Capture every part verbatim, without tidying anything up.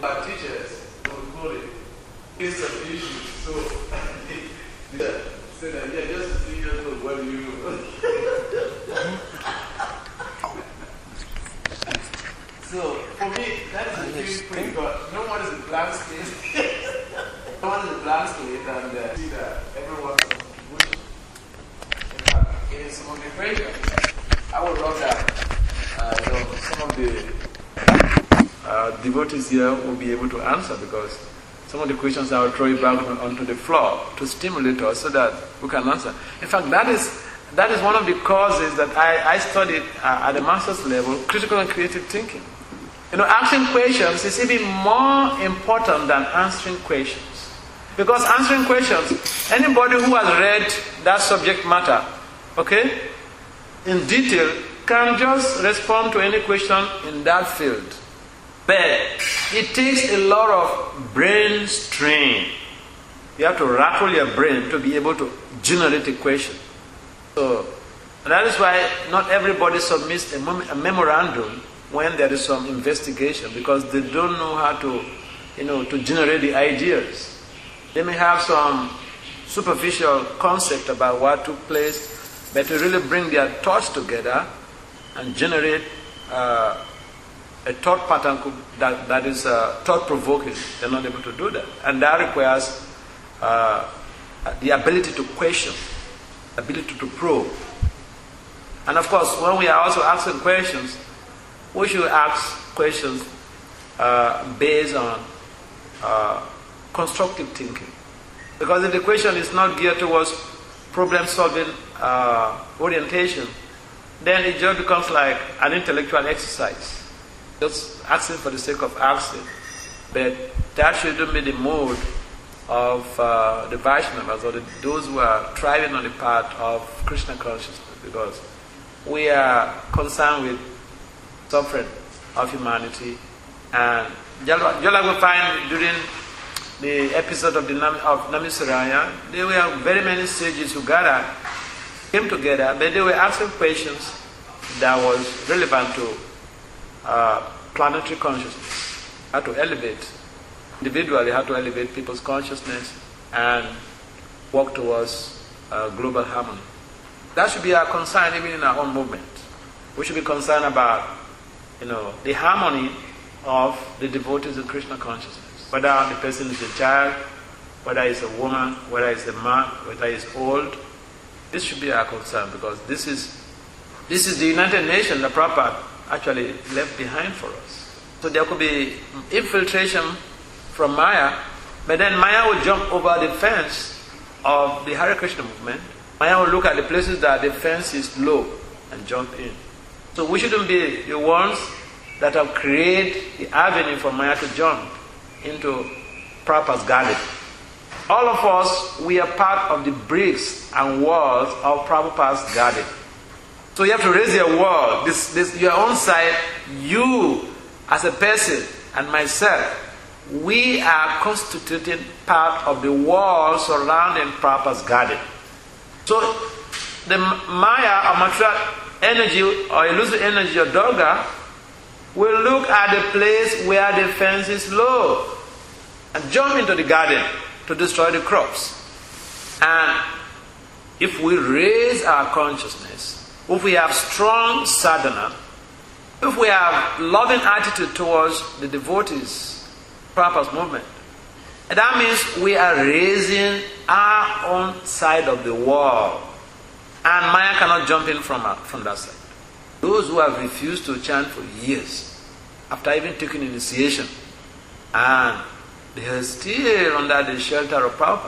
our teachers will call it case of issues. So they say that, yeah, just three years old, what do you know? So for me, that is a feeling pretty good. No one is a blank slate. No one is a blank slate, and uh, see that everyone is contribution. In fact, in some of the questions, I would love that uh, you know, some of the uh, devotees here will be able to answer, because some of the questions I will throw it back onto the floor to stimulate us so that we can answer. In fact, that is that is one of the causes that I, I studied uh, at the master's level, critical and creative thinking. You know, asking questions is even more important than answering questions. Because answering questions, anybody who has read that subject matter, okay, in detail, can just respond to any question in that field. But it takes a lot of brain strain. You have to rattle your brain to be able to generate a question. So that is why not everybody submits a, mem- a memorandum when there is some investigation, because they don't know how to, you know, to generate the ideas. They may have some superficial concept about what took place, but to really bring their thoughts together and generate uh, a thought pattern that, that is uh, thought-provoking, they're not able to do that. And that requires uh, the ability to question, ability to probe. And of course, when we are also asking questions, we should ask questions uh, based on uh, constructive thinking. Because if the question is not geared towards problem-solving uh, orientation, then it just becomes like an intellectual exercise. Just asking for the sake of asking. But that shouldn't be the mode of uh, the Vaishnavas or the, those who are thriving on the path of Krishna consciousness, because we are concerned with suffering of humanity. And just like we find during the episode of the Nam, of Namisaraya, there were very many sages who gathered, came together, but they were asking questions that was relevant to uh, planetary consciousness, how to elevate, individually how to elevate people's consciousness and work towards uh, global harmony. That should be our concern even in our own movement. We should be concerned about, you know, the harmony of the devotees of Krishna consciousness. Whether the person is a child, whether it's a woman, whether it's a man, whether it's old, this should be our concern, because this is this is the United Nations that Prabhupada actually left behind for us. So there could be infiltration from Maya, but then Maya will jump over the fence of the Hare Krishna movement. Maya will look at the places that the fence is low and jump in. So we shouldn't be the ones that have created the avenue for Maya to jump into Prabhupada's garden. All of us, we are part of the bricks and walls of Prabhupada's garden. So you have to raise your wall, this, this, your own side. You, as a person, and myself, we are constituting part of the wall surrounding Prabhupada's garden. So the Maya or material energy or illusory energy or Durga will look at the place where the fence is low and jump into the garden to destroy the crops. And if we raise our consciousness, if we have strong sadhana, if we have loving attitude towards the devotees, Prabhupada's movement, that means we are raising our own side of the wall, and Maya cannot jump in from, uh, from that side. Those who have refused to chant for years, after even taking initiation, and they are still under the shelter of Prabhupada.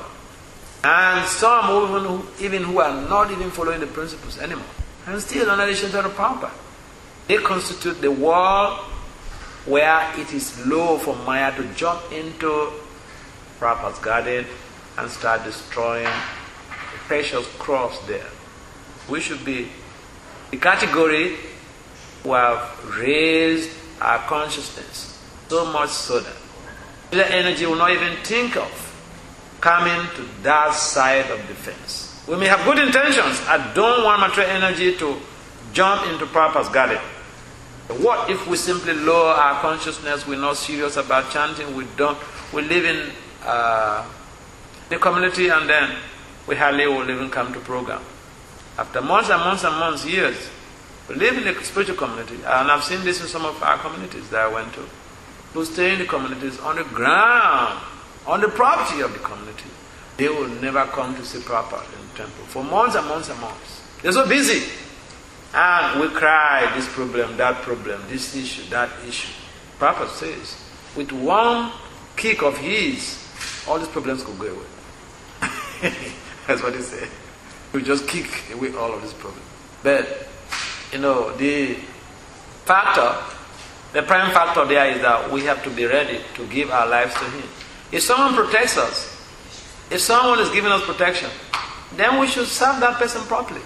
And some even who, even who are not even following the principles anymore, and still under the shelter of Prabhupada. They constitute the wall where it is low for Maya to jump into Prabhupada's garden and start destroying the precious crops there. We should be the category who have raised our consciousness so much so that the energy will not even think of coming to that side of the fence. We may have good intentions. I don't want material energy to jump into Prabhupada's garden. What if we simply lower our consciousness, we're not serious about chanting, we don't, we live in uh, the community and then we hardly will even come to program. After months and months and months, years, we live in the spiritual community, and I've seen this in some of our communities that I went to, who stay in the communities on the ground, on the property of the community. They will never come to see Prabhupada in the temple for months and months and months. They're so busy. And we cry, this problem, that problem, this issue, that issue. Prabhupada says, with one kick of his, all these problems could go away. That's what he said. We just kick away all of these problems. But, you know, the factor, the prime factor there is that we have to be ready to give our lives to Him. If someone protects us, if someone is giving us protection, then we should serve that person properly.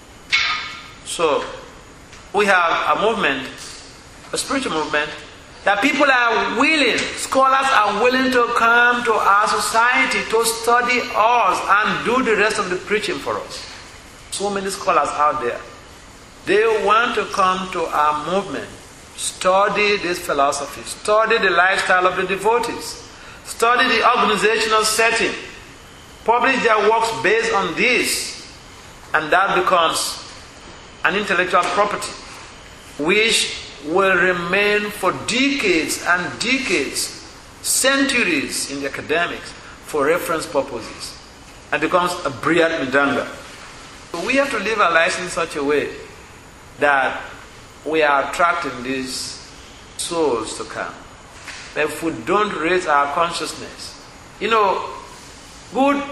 So, we have a movement, a spiritual movement, that people are willing, scholars are willing to come to our society to study us and do the rest of the preaching for us. So many scholars out there. They want to come to our movement, study this philosophy, study the lifestyle of the devotees, study the organizational setting, publish their works based on this, and that becomes an intellectual property which will remain for decades and decades, centuries in the academics for reference purposes, and becomes a Brihad Mridanga. So we have to live our lives in such a way that we are attracting these souls to come. But if we don't raise our consciousness, you know, good,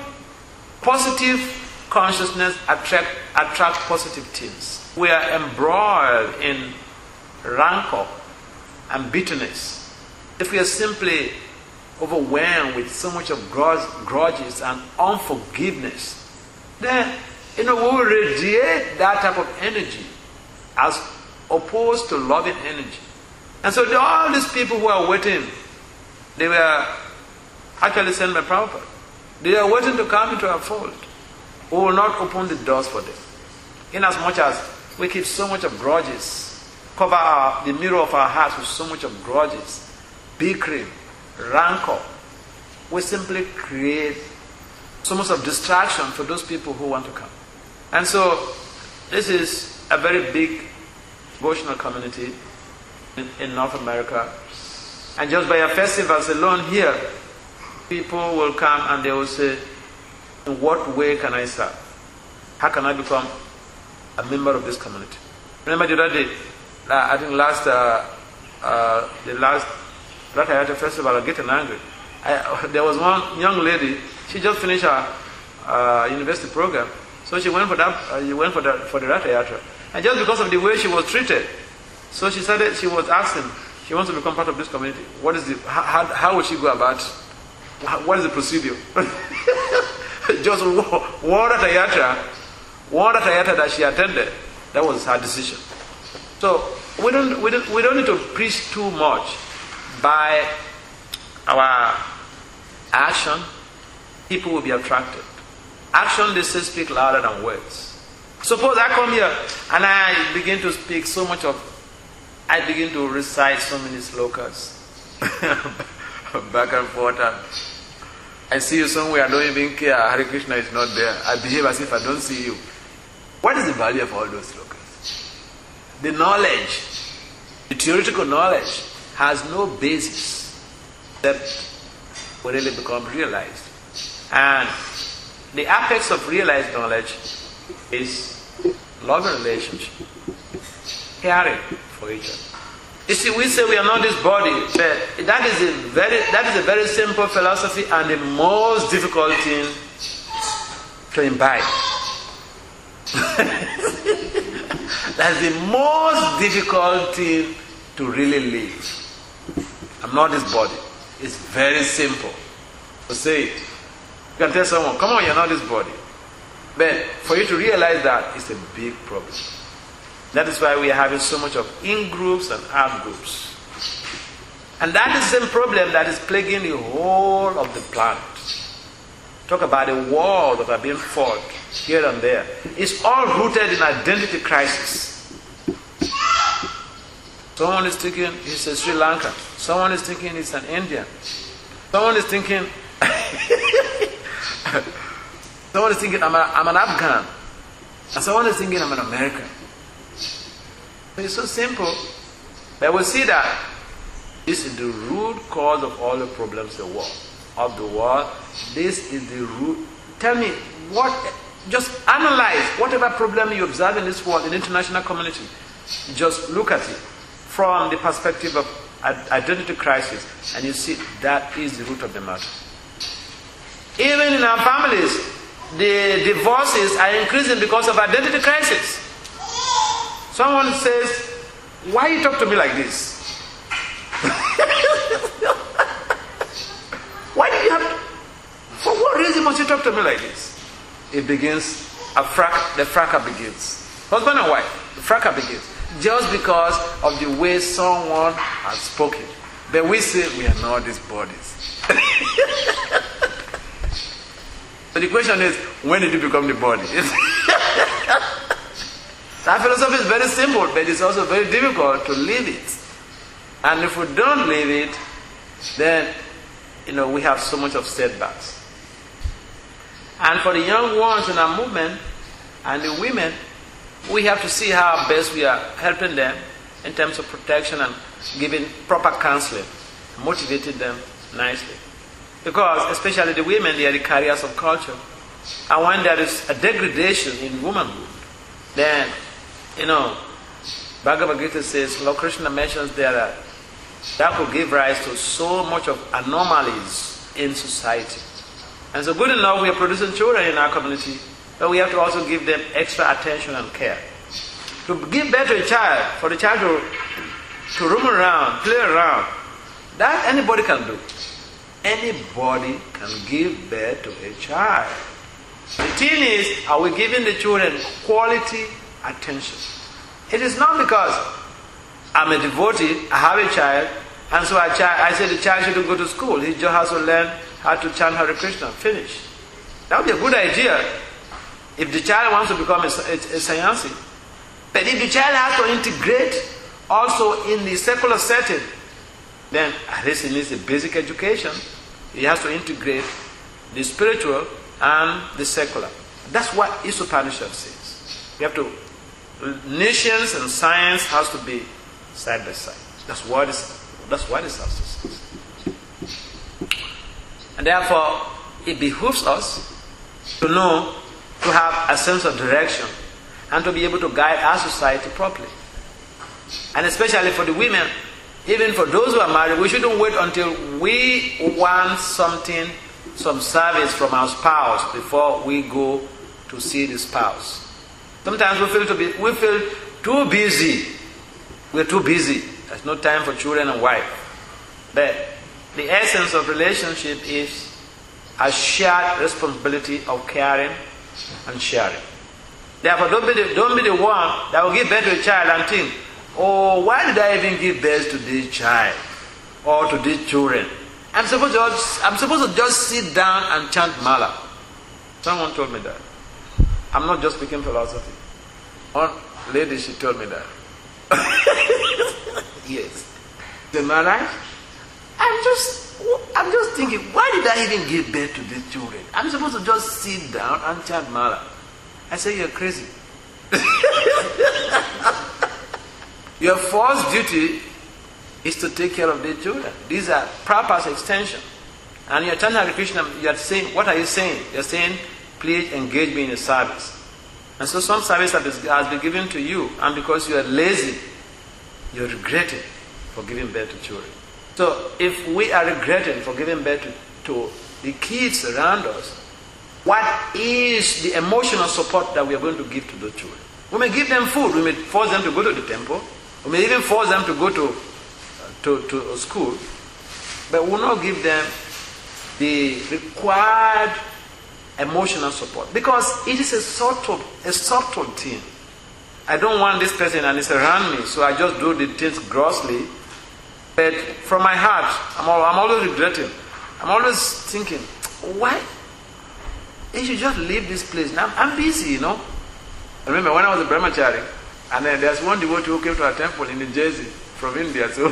positive consciousness attract, attract positive things. We are embroiled in rancor and bitterness. If we are simply overwhelmed with so much of grudges and unforgiveness, then, you know, we will radiate that type of energy as opposed to loving energy. And so all these people who are waiting, they were actually sent by Prabhupada. They are waiting to come into our fold. We will not open the doors for them. Inasmuch as we keep so much of grudges, cover our, the mirror of our hearts with so much of grudges, bickering, rancor, we simply create so much of distraction for those people who want to come. And so, this is a very big devotional community in, in North America. And just by a festival alone here, people will come and they will say, in what way can I serve? How can I become a member of this community? Remember the other day, I think last, uh, uh, the last Ratha Yatra festival, I get angry. I, there was one young lady, she just finished her uh, university program, so she went for that, uh, she went for the, for the Ratha Yatra. And just because of the way she was treated, so she started, she was asking, she wants to become part of this community. What is the, how, how would she go about it? What is the procedure? Just one Ratha Yatra, one Ratha Yatra that she attended, that was her decision. So we don't, we don't, we don't need to preach too much. By our action, people will be attracted. Action, they say, speak louder than words. Suppose I come here and I begin to speak so much of, I begin to recite so many slokas, back and forth, and I see you somewhere, I don't even care, Hare Krishna is not there. I behave as if I don't see you. What is the value of all those slokas? The knowledge, the theoretical knowledge, has no basis except will really become realized. And the apex of realized knowledge is loving relationship, caring for each other. You see, we say we are not this body, but that is a very that is a very simple philosophy and the most difficult thing to imbibe. That's the most difficult thing to really live. I'm not this body. It's very simple to say it. You can tell someone, come on, you're not this body. But for you to realize that, it's a big problem. That is why we are having so much of in-groups and out-groups. And that is the same problem that is plaguing the whole of the planet. Talk about the wars that are being fought here and there. It's all rooted in identity crisis. Someone is thinking he's a Sri Lankan. Someone is thinking he's an Indian. Someone is thinking, someone is thinking I'm, a, I'm an Afghan. And someone is thinking I'm an American. It's so simple. But we'll see that this is the root cause of all the problems of the world. Of the world. This is the root. Tell me, what? Just analyze whatever problem you observe in this world, in the international community. Just look at it from the perspective of identity crisis, and you see that is the root of the matter. Even in our families, the divorces are increasing because of identity crisis. Someone says, why you talk to me like this? Why do you have to, for what reason must you talk to me like this? It begins, a frac, the fracas begins. Husband and wife, the fracas begins. Just because of the way someone has spoken. But we say we are not these bodies. So the question is, when did you become the body? That philosophy is very simple, but it's also very difficult to live it. And if we don't live it, then, you know, we have so much of setbacks. And for the young ones in our movement, and the women, we have to see how best we are helping them in terms of protection and giving proper counseling, motivating them nicely. Because, especially the women, they are the carriers of culture. And when there is a degradation in womanhood, then, you know, Bhagavad Gita says, Lord Krishna mentions there that that could give rise to so much of anomalies in society. And so good enough we are producing children in our community, but we have to also give them extra attention and care. To give birth to a child, for the child to, to roam around, play around, that anybody can do. Anybody can give birth to a child. The thing is, are we giving the children quality attention? It is not because I'm a devotee, I have a child, and so I, child, I say the child shouldn't go to school. He just has to learn how to chant Hare Krishna. Finish. That would be a good idea if the child wants to become a, a, a sannyasi. But if the child has to integrate also in the secular setting, then at least he needs a basic education. He has to integrate the spiritual and the secular. That's what Upanishad says. You have to, nations and science has to be side by side. That's what is. That's what it says. And therefore, it behooves us to know, to have a sense of direction, and to be able to guide our society properly. And especially for the women, even for those who are married, we shouldn't wait until we want something, some service from our spouse before we go to see the spouse. Sometimes we feel to be, we feel too busy. We're too busy. There's no time for children and wife. But the essence of relationship is a shared responsibility of caring and sharing. Therefore, don't be the, don't be the one that will give birth to a child and think, oh, why did I even give birth to this child or to these children? I'm supposed to just, I'm supposed to just sit down and chant mala. Someone told me that. I'm not just speaking philosophy. One lady, she told me that. Yes. Am I right? I'm just, I'm just thinking, why did I even give birth to these children? I'm supposed to just sit down and chant mala. I say, you're crazy. Your first duty is to take care of the children. These are proper extension. And you're chanting Hare Krishna, you're saying, what are you saying? You're saying, please engage me in a service. And so some service has been given to you, and because you are lazy, you're regretting for giving birth to children. So if we are regretting for giving birth to, to the kids around us, what is the emotional support that we are going to give to those children? We may give them food, we may force them to go to the temple, we may even force them to go to, to, to school, but we will not give them the required emotional support, because it is a sort of a subtle thing. I don't want this person and it's around me, so I just do the things grossly. But from my heart, I'm, all, I'm always regretting. I'm always thinking, why? You should just leave this place. Now, I'm busy, you know. I remember when I was a brahmachari, and then there's one devotee who came to our temple in New Jersey. from India. So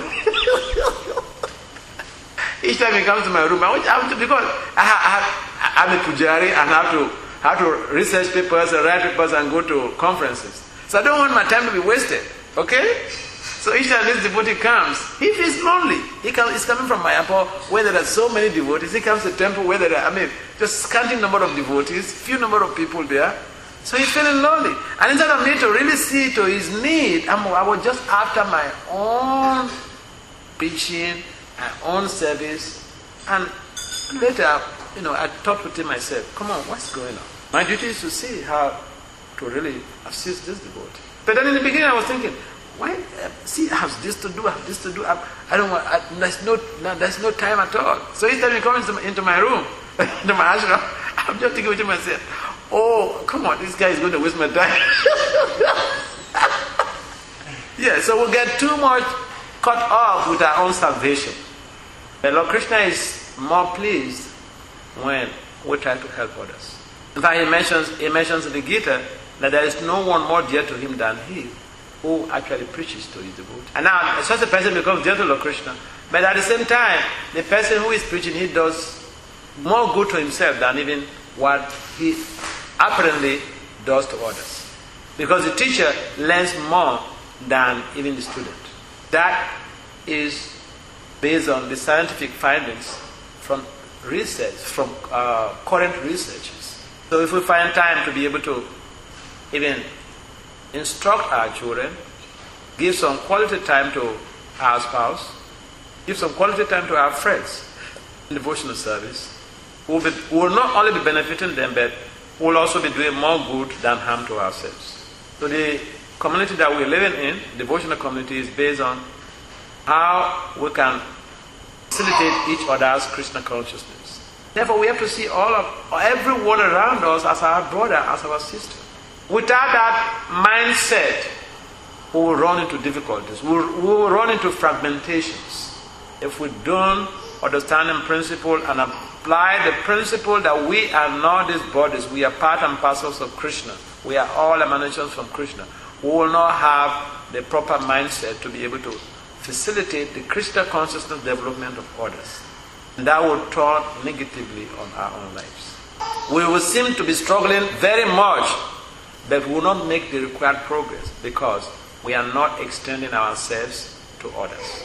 each time he comes to my room, I want to, because I have, I'm a pujari and I have to, have to research papers and write papers and go to conferences. So I don't want my time to be wasted. Okay? So each time this devotee comes, he feels lonely. He comes, he's coming from Mayapur where there are so many devotees. He comes to the temple where there are, I mean, just scanty number of devotees, few number of people there. So he's feeling lonely. And instead of me to really see to his need, I'm, I was just after my own preaching, my own service. And later, you know, I thought within myself, come on, what's going on? My duty is to see how to really assist this devotee. But then in the beginning I was thinking, why? Uh, see, I have this to do, I have this to do. I, I don't want, I, there's, no, no, there's no time at all. So each time he comes into, into my room, into my ashram, I'm just thinking to myself, oh, come on, this guy is going to waste my time. Yeah, so we'll get too much caught up with our own salvation. But Lord Krishna is more pleased when we try to help others. In fact, he mentions, he mentions in the Gita that there is no one more dear to him than he who actually preaches to his devotee. And now, such a person becomes dear to Lord Krishna, but at the same time, the person who is preaching, he does more good to himself than even what he apparently does to others. Because the teacher learns more than even the student. That is based on the scientific findings from research, from uh, current researches. So if we find time to be able to even instruct our children, give some quality time to our spouse, give some quality time to our friends in devotional service, we will, be, we will not only be benefiting them, but we will also be doing more good than harm to ourselves. So the community that we're living in, devotional community, is based on how we can facilitate each other's Krishna consciousness. Therefore, we have to see all of everyone around us as our brother, as our sister. Without that mindset, we will run into difficulties. We will, we will run into fragmentations. If we don't understand the principle and apply the principle that we are not these bodies, we are part and parcels of Krishna. We are all emanations from Krishna. We will not have the proper mindset to be able to facilitate the Krishna consciousness development of others. And that will turn negatively on our own lives. We will seem to be struggling very much, but we will not make the required progress because we are not extending ourselves to others.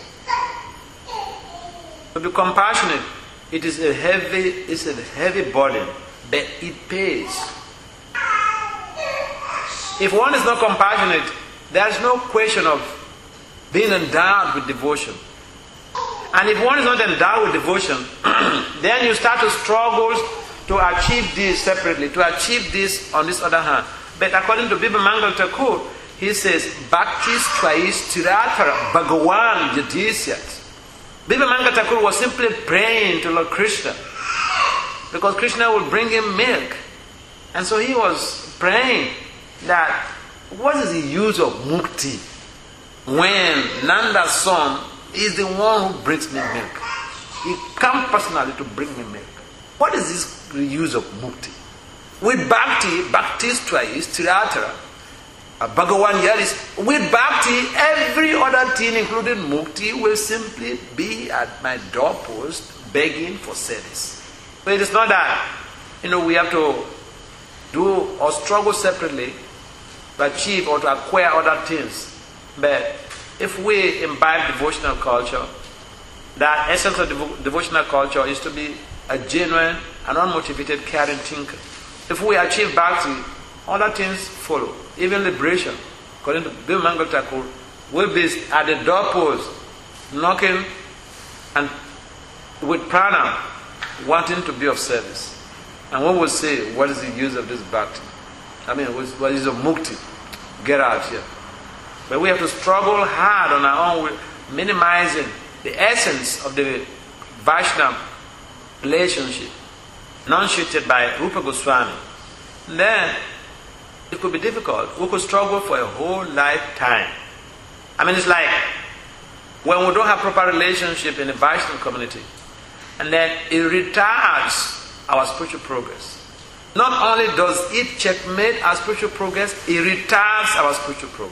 To be compassionate, it is a heavy, it's a heavy burden, but it pays. If one is not compassionate, there is no question of being endowed with devotion. And if one is not endowed with devotion, then you start to struggle to achieve this separately, to achieve this on this other hand. But according to Biba Mangal Thakur, he says, Bhaktis Twais Tiratara Bhagavan Yadisyat. Biba Mangal Thakur was simply praying to Lord Krishna because Krishna would bring him milk. And so he was praying that what is the use of mukti when Nanda's son is the one who brings me milk? He comes personally to bring me milk. What is this use of mukti? With bhakti, bhaktis twice, tiratara, Bhagavan Yadis, with bhakti, every other thing, including mukti, will simply be at my doorpost begging for service. But it is not that, you know, we have to do or struggle separately to achieve or to acquire other things. But if we imbibe devotional culture, that essence of devo- devotional culture is to be a genuine and unmotivated caring thinker. If we achieve bhakti, other things follow. Even liberation, according to Bimal Mangal Thakur, will be at the doorpost, knocking and with prana, wanting to be of service. And one will say, what is the use of this bhakti? I mean, what is the mukti? Get out here. But we have to struggle hard on our own, minimizing the essence of the Vaishnava relationship, enunciated by Rupa Goswami. Then it could be difficult. We could struggle for a whole lifetime. I mean, it's like when we don't have proper relationship in the Vaishnava community, and then it retards our spiritual progress. Not only does it checkmate our spiritual progress, it retards our spiritual progress.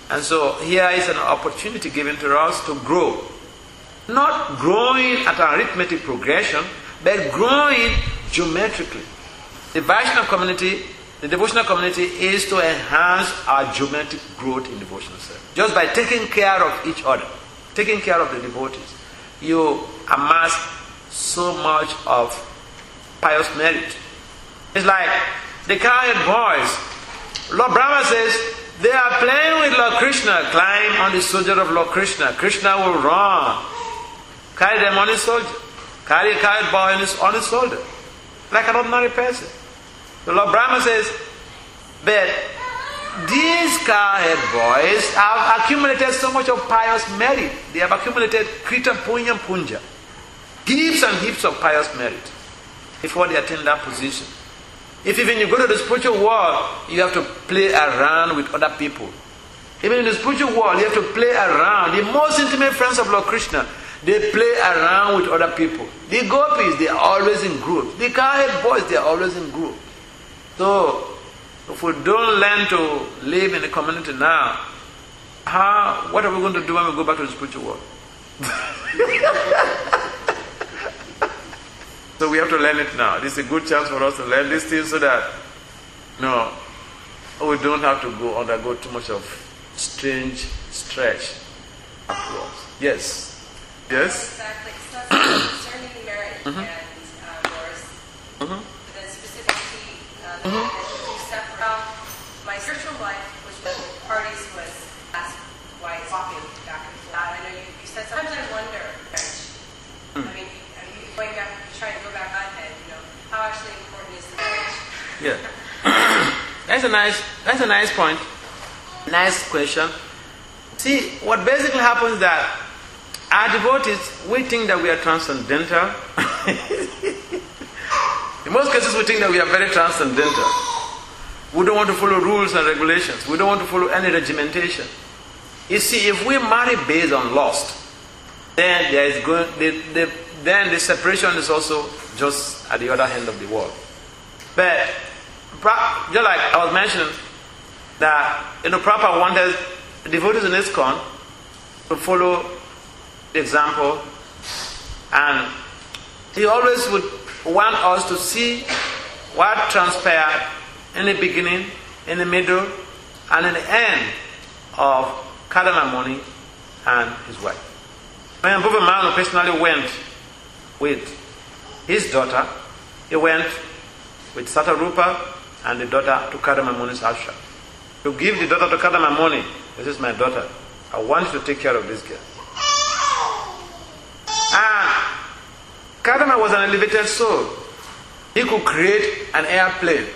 And so here is an opportunity given to us to grow. Not growing at an arithmetic progression, but growing geometrically. The Vaishnava community, the devotional community, is to enhance our geometric growth in devotional service. Just by taking care of each other, taking care of the devotees, you amass so much of pious merit. It's like the cowherd boys. Lord Brahma says, they are playing with Lord Krishna. Climb on the soldier of Lord Krishna. Krishna will run. Carry them on his soldier. Carry a cowherd boy on his, on his shoulder. Like an ordinary person. The Lord Brahma says, but these cowherd boys have accumulated so much of pious merit. They have accumulated Krita Punya Punja. Heaps and heaps of pious merit before they attain that position. If even you go to the spiritual world, you have to play around with other people. Even in the spiritual world, you have to play around. The most intimate friends of Lord Krishna, they play around with other people. The gopis, they are always in groups. The cowherd boys, they are always in groups. So, if we don't learn to live in the community now, how, what are we going to do when we go back to the spiritual world? So we have to learn it now. This is a good chance for us to learn these things so that no, we don't have to go undergo too much of strange stretch afterwards. Yes. Yes? Exactly. So concerning merit mm-hmm. and uh, yours, mm-hmm. the specificity uh, mm-hmm. that you separate from my spiritual life, which the parties was asked why it's walking back and forth. I know you, you said sometimes I wonder, mm. I mean, are you going back, trying to go back on ahead, you know, how actually important is the marriage? Yeah. That's a nice that's a nice point. Nice question. See, what basically happens is that our devotees, we think that we are transcendental. In most cases, we think that we are very transcendental. We don't want to follow rules and regulations. We don't want to follow any regimentation. You see, if we marry based on lust, then there is going, the, the, then the separation is also just at the other end of the world. But just like I was mentioning, that you know, Prabhupada wanted devotees in ISKCON to follow the example, and he always would want us to see what transpired in the beginning, in the middle, and in the end of Kadama Muni and his wife. When Bhuva Manu personally went with his daughter, he went with Satarupa and the daughter to Kadama Muni's ashram. To give the daughter to Kadama Muni, this is my daughter, I want you to take care of this girl. And Kadama was an elevated soul. He could create an airplane,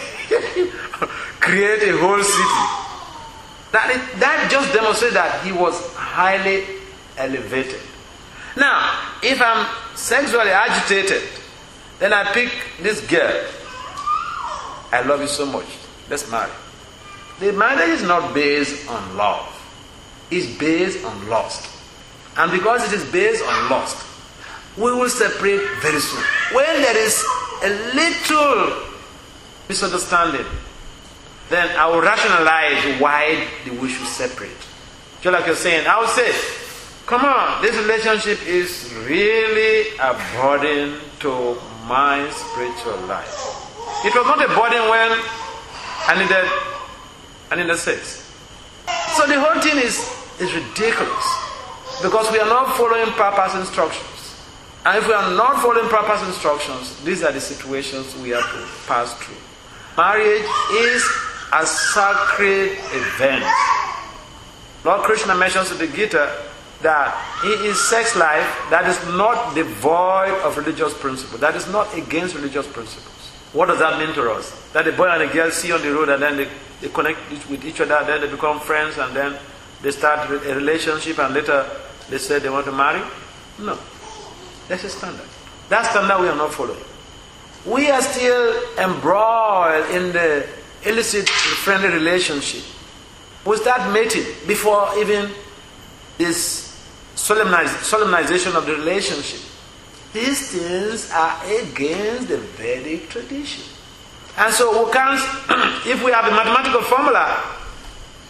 create a whole city. That, is, that just demonstrates that he was highly elevated. Now, if I'm sexually agitated, then I pick this girl. I love you so much. Let's marry. The marriage is not based on love. It's based on lust. And because it is based on lust, we will separate very soon. When there is a little misunderstanding, then I will rationalize why we should separate. Just like you're saying, I will say, come on, this relationship is really a burden to my spiritual life. It was not a burden when I needed, I needed sex. So the whole thing is, is ridiculous. Because we are not following Prabhupada's instructions. And if we are not following Prabhupada's instructions, these are the situations we have to pass through. Marriage is a sacred event. Lord Krishna mentions in the Gita that in his sex life that is not devoid of religious principles. That is not against religious principles. What does that mean to us? That the boy and the girl see on the road and then they, they connect with each other, then they become friends and then they start a relationship and later they say they want to marry? No. That's a standard. That standard we are not following. We are still embroiled in the illicit friendly relationship. We start mating before even this solemniz- solemnization of the relationship. These things are against the Vedic tradition. And so we can't, if we have a mathematical formula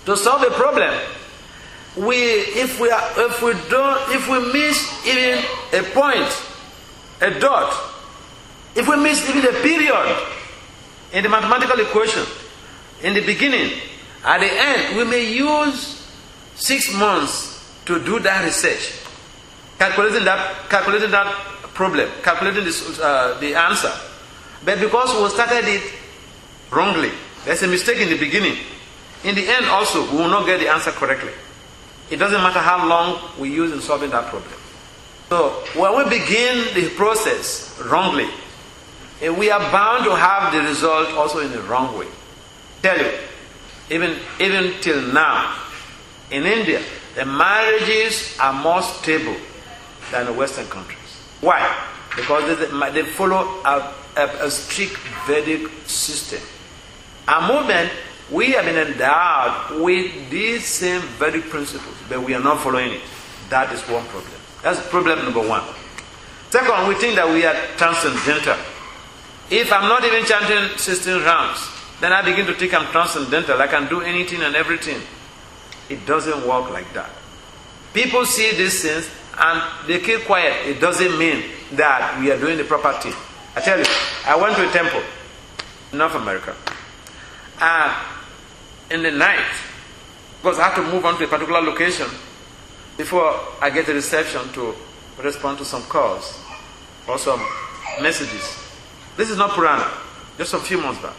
to solve a problem, we, if we are, if we don't, if we miss even a point, a dot, if we miss even a period in the mathematical equation, in the beginning, at the end, we may use six months to do that research, calculating that, calculating that problem, calculating this, uh, the answer. But because we started it wrongly, there's a mistake in the beginning. In the end also, we will not get the answer correctly. It doesn't matter how long we use in solving that problem. So when we begin the process wrongly, we are bound to have the result also in the wrong way. Tell you, even, even till now, in India, the marriages are more stable than the Western countries. Why? Because they, they follow a, a, a strict Vedic system. Our movement, we have been endowed with these same Vedic principles, but we are not following it. That is one problem. That's problem number one. Second, we think that we are transcendental. If I'm not even chanting sixteen rounds, then I begin to think I'm transcendental. I can do anything and everything. It doesn't work like that. People see these things and they keep quiet. It doesn't mean that we are doing the proper thing. I tell you, I went to a temple in North America. And in the night, because I have to move on to a particular location before I get a reception to respond to some calls or some messages. This is not Purana, just a few months back.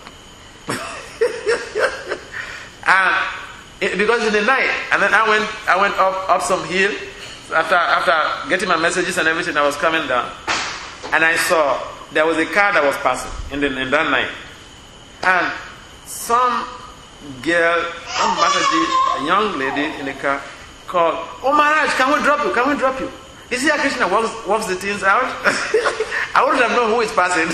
And it, because in the night, and then I went, I went up, up some hill. After, after getting my messages and everything, I was coming down, and I saw there was a car that was passing in, the, in that night, and some girl, some Mataji, a young lady in the car, called, "Oh Maharaj, can we drop you? Can we drop you? You see how Krishna works, works the things out?" I wouldn't have known who is passing.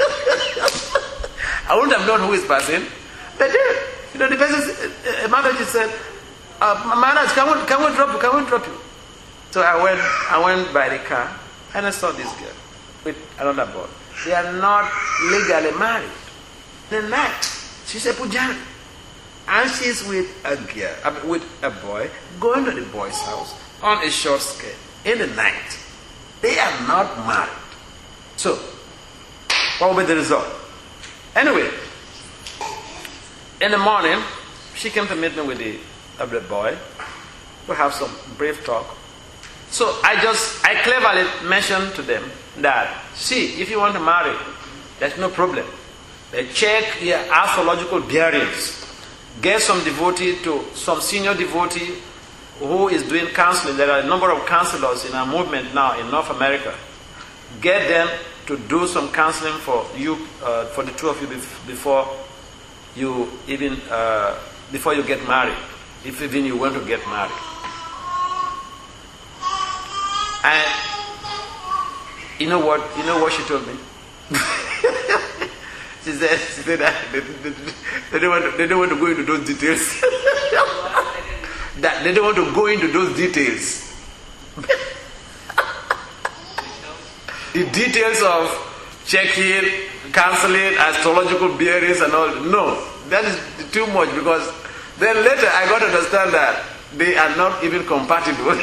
I wouldn't have known who is passing. But then, you know, the person, uh, Mataji said, uh, "Maharaj, can we, can we drop you? Can we drop you?" So I went, I went by the car, and I saw this girl with another boy. They are not legally married. The night, she's a pujari, and she's with a girl, I mean, with a boy, going to the boy's house on a short skirt in the night. They are not married. So, what will be the result? Anyway, in the morning, she came to meet me with the, uh, the boy. We have some brief talk. So I just, I cleverly mentioned to them that, see, if you want to marry, there's no problem. They check your astrological bearings. Get some devotee to, some senior devotee who is doing counseling. There are a number of counselors in our movement now in North America. Get them to do some counseling for you, uh, for the two of you before you even, uh, before you get married. If even you want to get married. And you know what? You know what she told me? she said, she said that they, they, they, don't want to, they don't want to go into those details. that they don't want to go into those details. The details of checking, counseling, astrological bearings and all. No, that is too much, because then later I got to understand that they are not even compatible.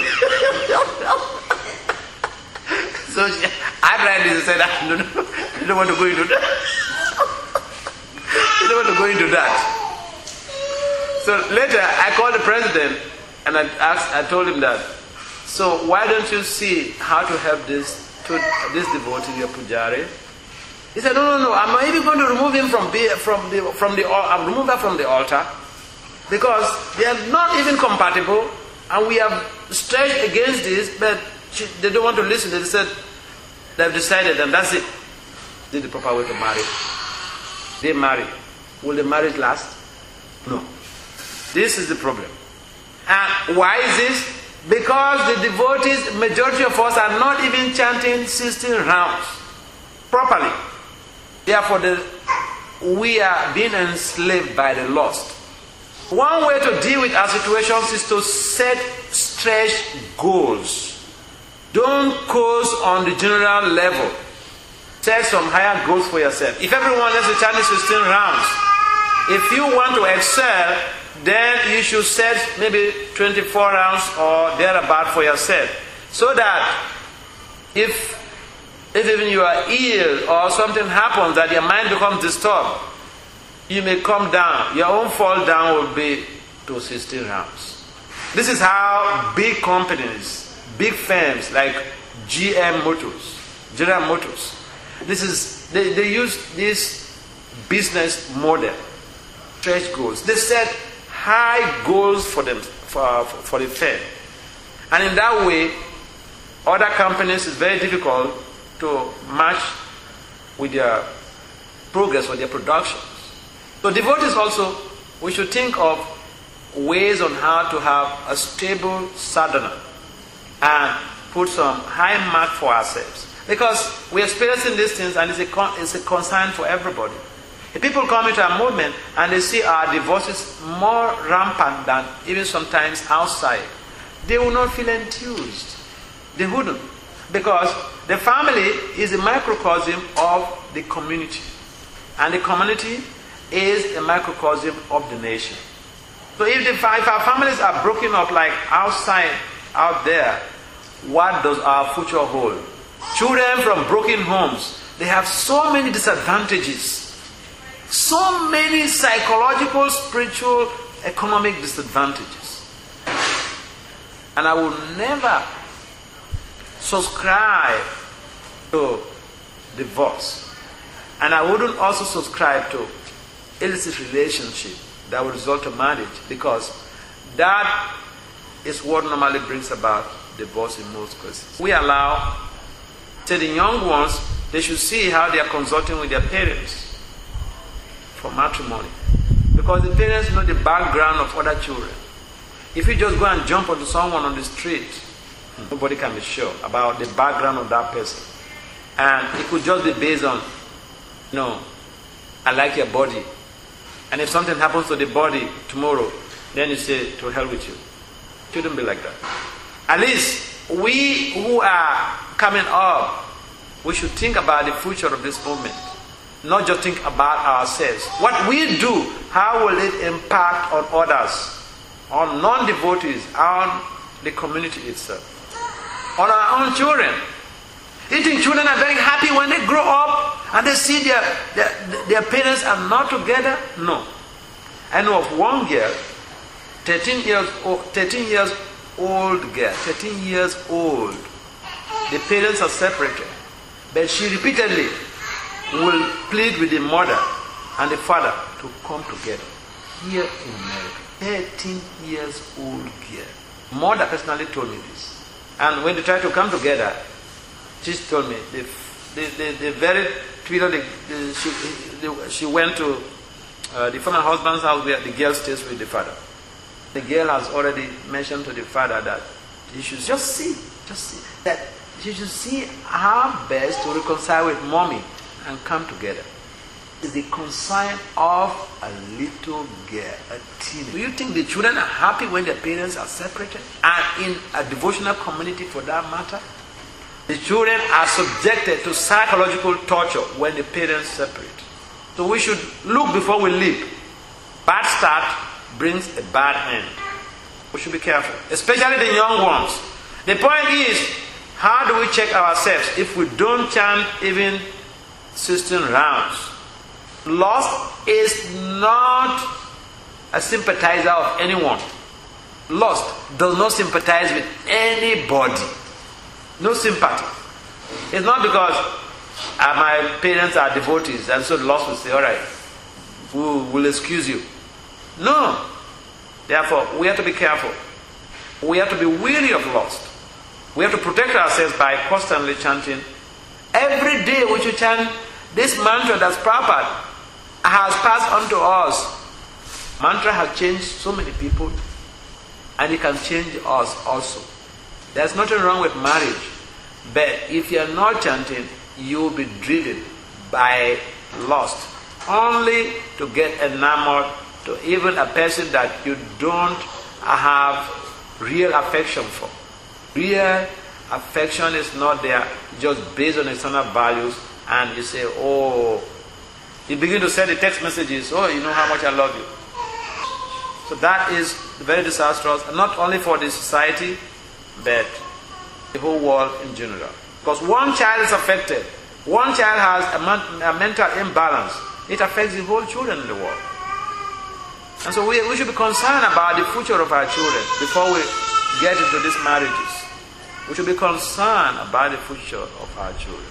So she, I tried this and said, no, no, I don't want to go into that. I don't want to go into that. So later I called the president and I asked, I told him that, so why don't you see how to help this to this devotee, your pujari? He said, no, no, no, I'm not even going to remove him from the, from the, from the, I'll remove her from the altar, because they are not even compatible, and we have stretched against this, but she, they don't want to listen. They said, they've decided, and that's it. This is the proper way to marry. They marry. Will the marriage last? No. This is the problem. And why is this? Because the devotees, majority of us are not even chanting sixteen rounds properly. Therefore, the, we are being enslaved by the lust. One way to deal with our situations is to set stretch goals. Don't coast on the general level. Set some higher goals for yourself. If everyone has to chant sixteen rounds, if you want to excel, then you should set maybe twenty-four rounds or thereabout for yourself. So that if, if even you are ill or something happens that your mind becomes disturbed, you may come down. Your own fall down will be to sixteen rounds. This is how big companies, big firms like G M Motors, General Motors, this is, they, they use this business model, stretch goals. They set high goals for them, for, for the firm. And in that way, other companies, it's very difficult to match with their progress or their productions. So devotees also, we should think of ways on how to have a stable sadhana and put some high mark for ourselves. Because we're experiencing these things and it's a, con- it's a concern for everybody. If people come into our movement and they see our divorces more rampant than even sometimes outside, they will not feel enthused. They wouldn't. Because the family is a microcosm of the community. And the community is a microcosm of the nation. So if, the, if our families are broken up like outside, out there, what does our future hold? Children from broken homes, they have so many disadvantages. So many psychological, spiritual, economic disadvantages. And I will never subscribe to divorce. And I wouldn't also subscribe to illicit relationship that will result in marriage, because that is what normally brings about divorce in most cases. We allow, say the young ones, they should see how they are consulting with their parents for matrimony. Because the parents know the background of other children. If you just go and jump onto someone on the street, nobody can be sure about the background of that person. And it could just be based on, you know, I like your body. And if something happens to the body tomorrow, then you say, to hell with you. It shouldn't be like that. At least we who are coming up, we should think about the future of this movement. Not just think about ourselves. What we do, how will it impact on others, on non-devotees, on the community itself, on our own children. You think children are very happy when they grow up and they see their, their, their parents are not together? No. I know of one girl, thirteen years old, thirteen years old girl, thirteen years old. The parents are separated. But she repeatedly will plead with the mother and the father to come together. Here in America, thirteen years old girl. Mother personally told me this. And when they tried to come together, she told me, the, the, the, the very period the, the, she, the, she went to uh, the former husband's house where the girl stays with the father. The girl has already mentioned to the father that he should just see, just see, that she should see her best to reconcile with mommy and come together. It's the concern of a little girl, a teenager. Do you think the children are happy when their parents are separated? And in a devotional community for that matter? The children are subjected to psychological torture when the parents separate. So we should look before we leap. Bad start brings a bad end. We should be careful, especially the young ones. The point is, how do we check ourselves if we don't chant even sixteen rounds? Lust is not a sympathizer of anyone. Lust does not sympathize with anybody. No sympathy. It's not because uh, my parents are devotees and so lust will say, alright, we'll, we'll excuse you. No. Therefore, we have to be careful. We have to be weary of lust. We have to protect ourselves by constantly chanting. Every day we should chant this mantra that Prabhupada has passed on to us. Mantra has changed so many people, and it can change us also. There's nothing wrong with marriage, but if you're not chanting, you'll be driven by lust, only to get enamored to even a person that you don't have real affection for. Real affection is not there just based on external values, and you say, oh, you begin to send the text messages, oh, you know how much I love you. So that is very disastrous, not only for the society, but the whole world in general. Because one child is affected, one child has a, man, a mental imbalance, it affects the whole children in the world. And so we, we should be concerned about the future of our children before we get into these marriages. We should be concerned about the future of our children.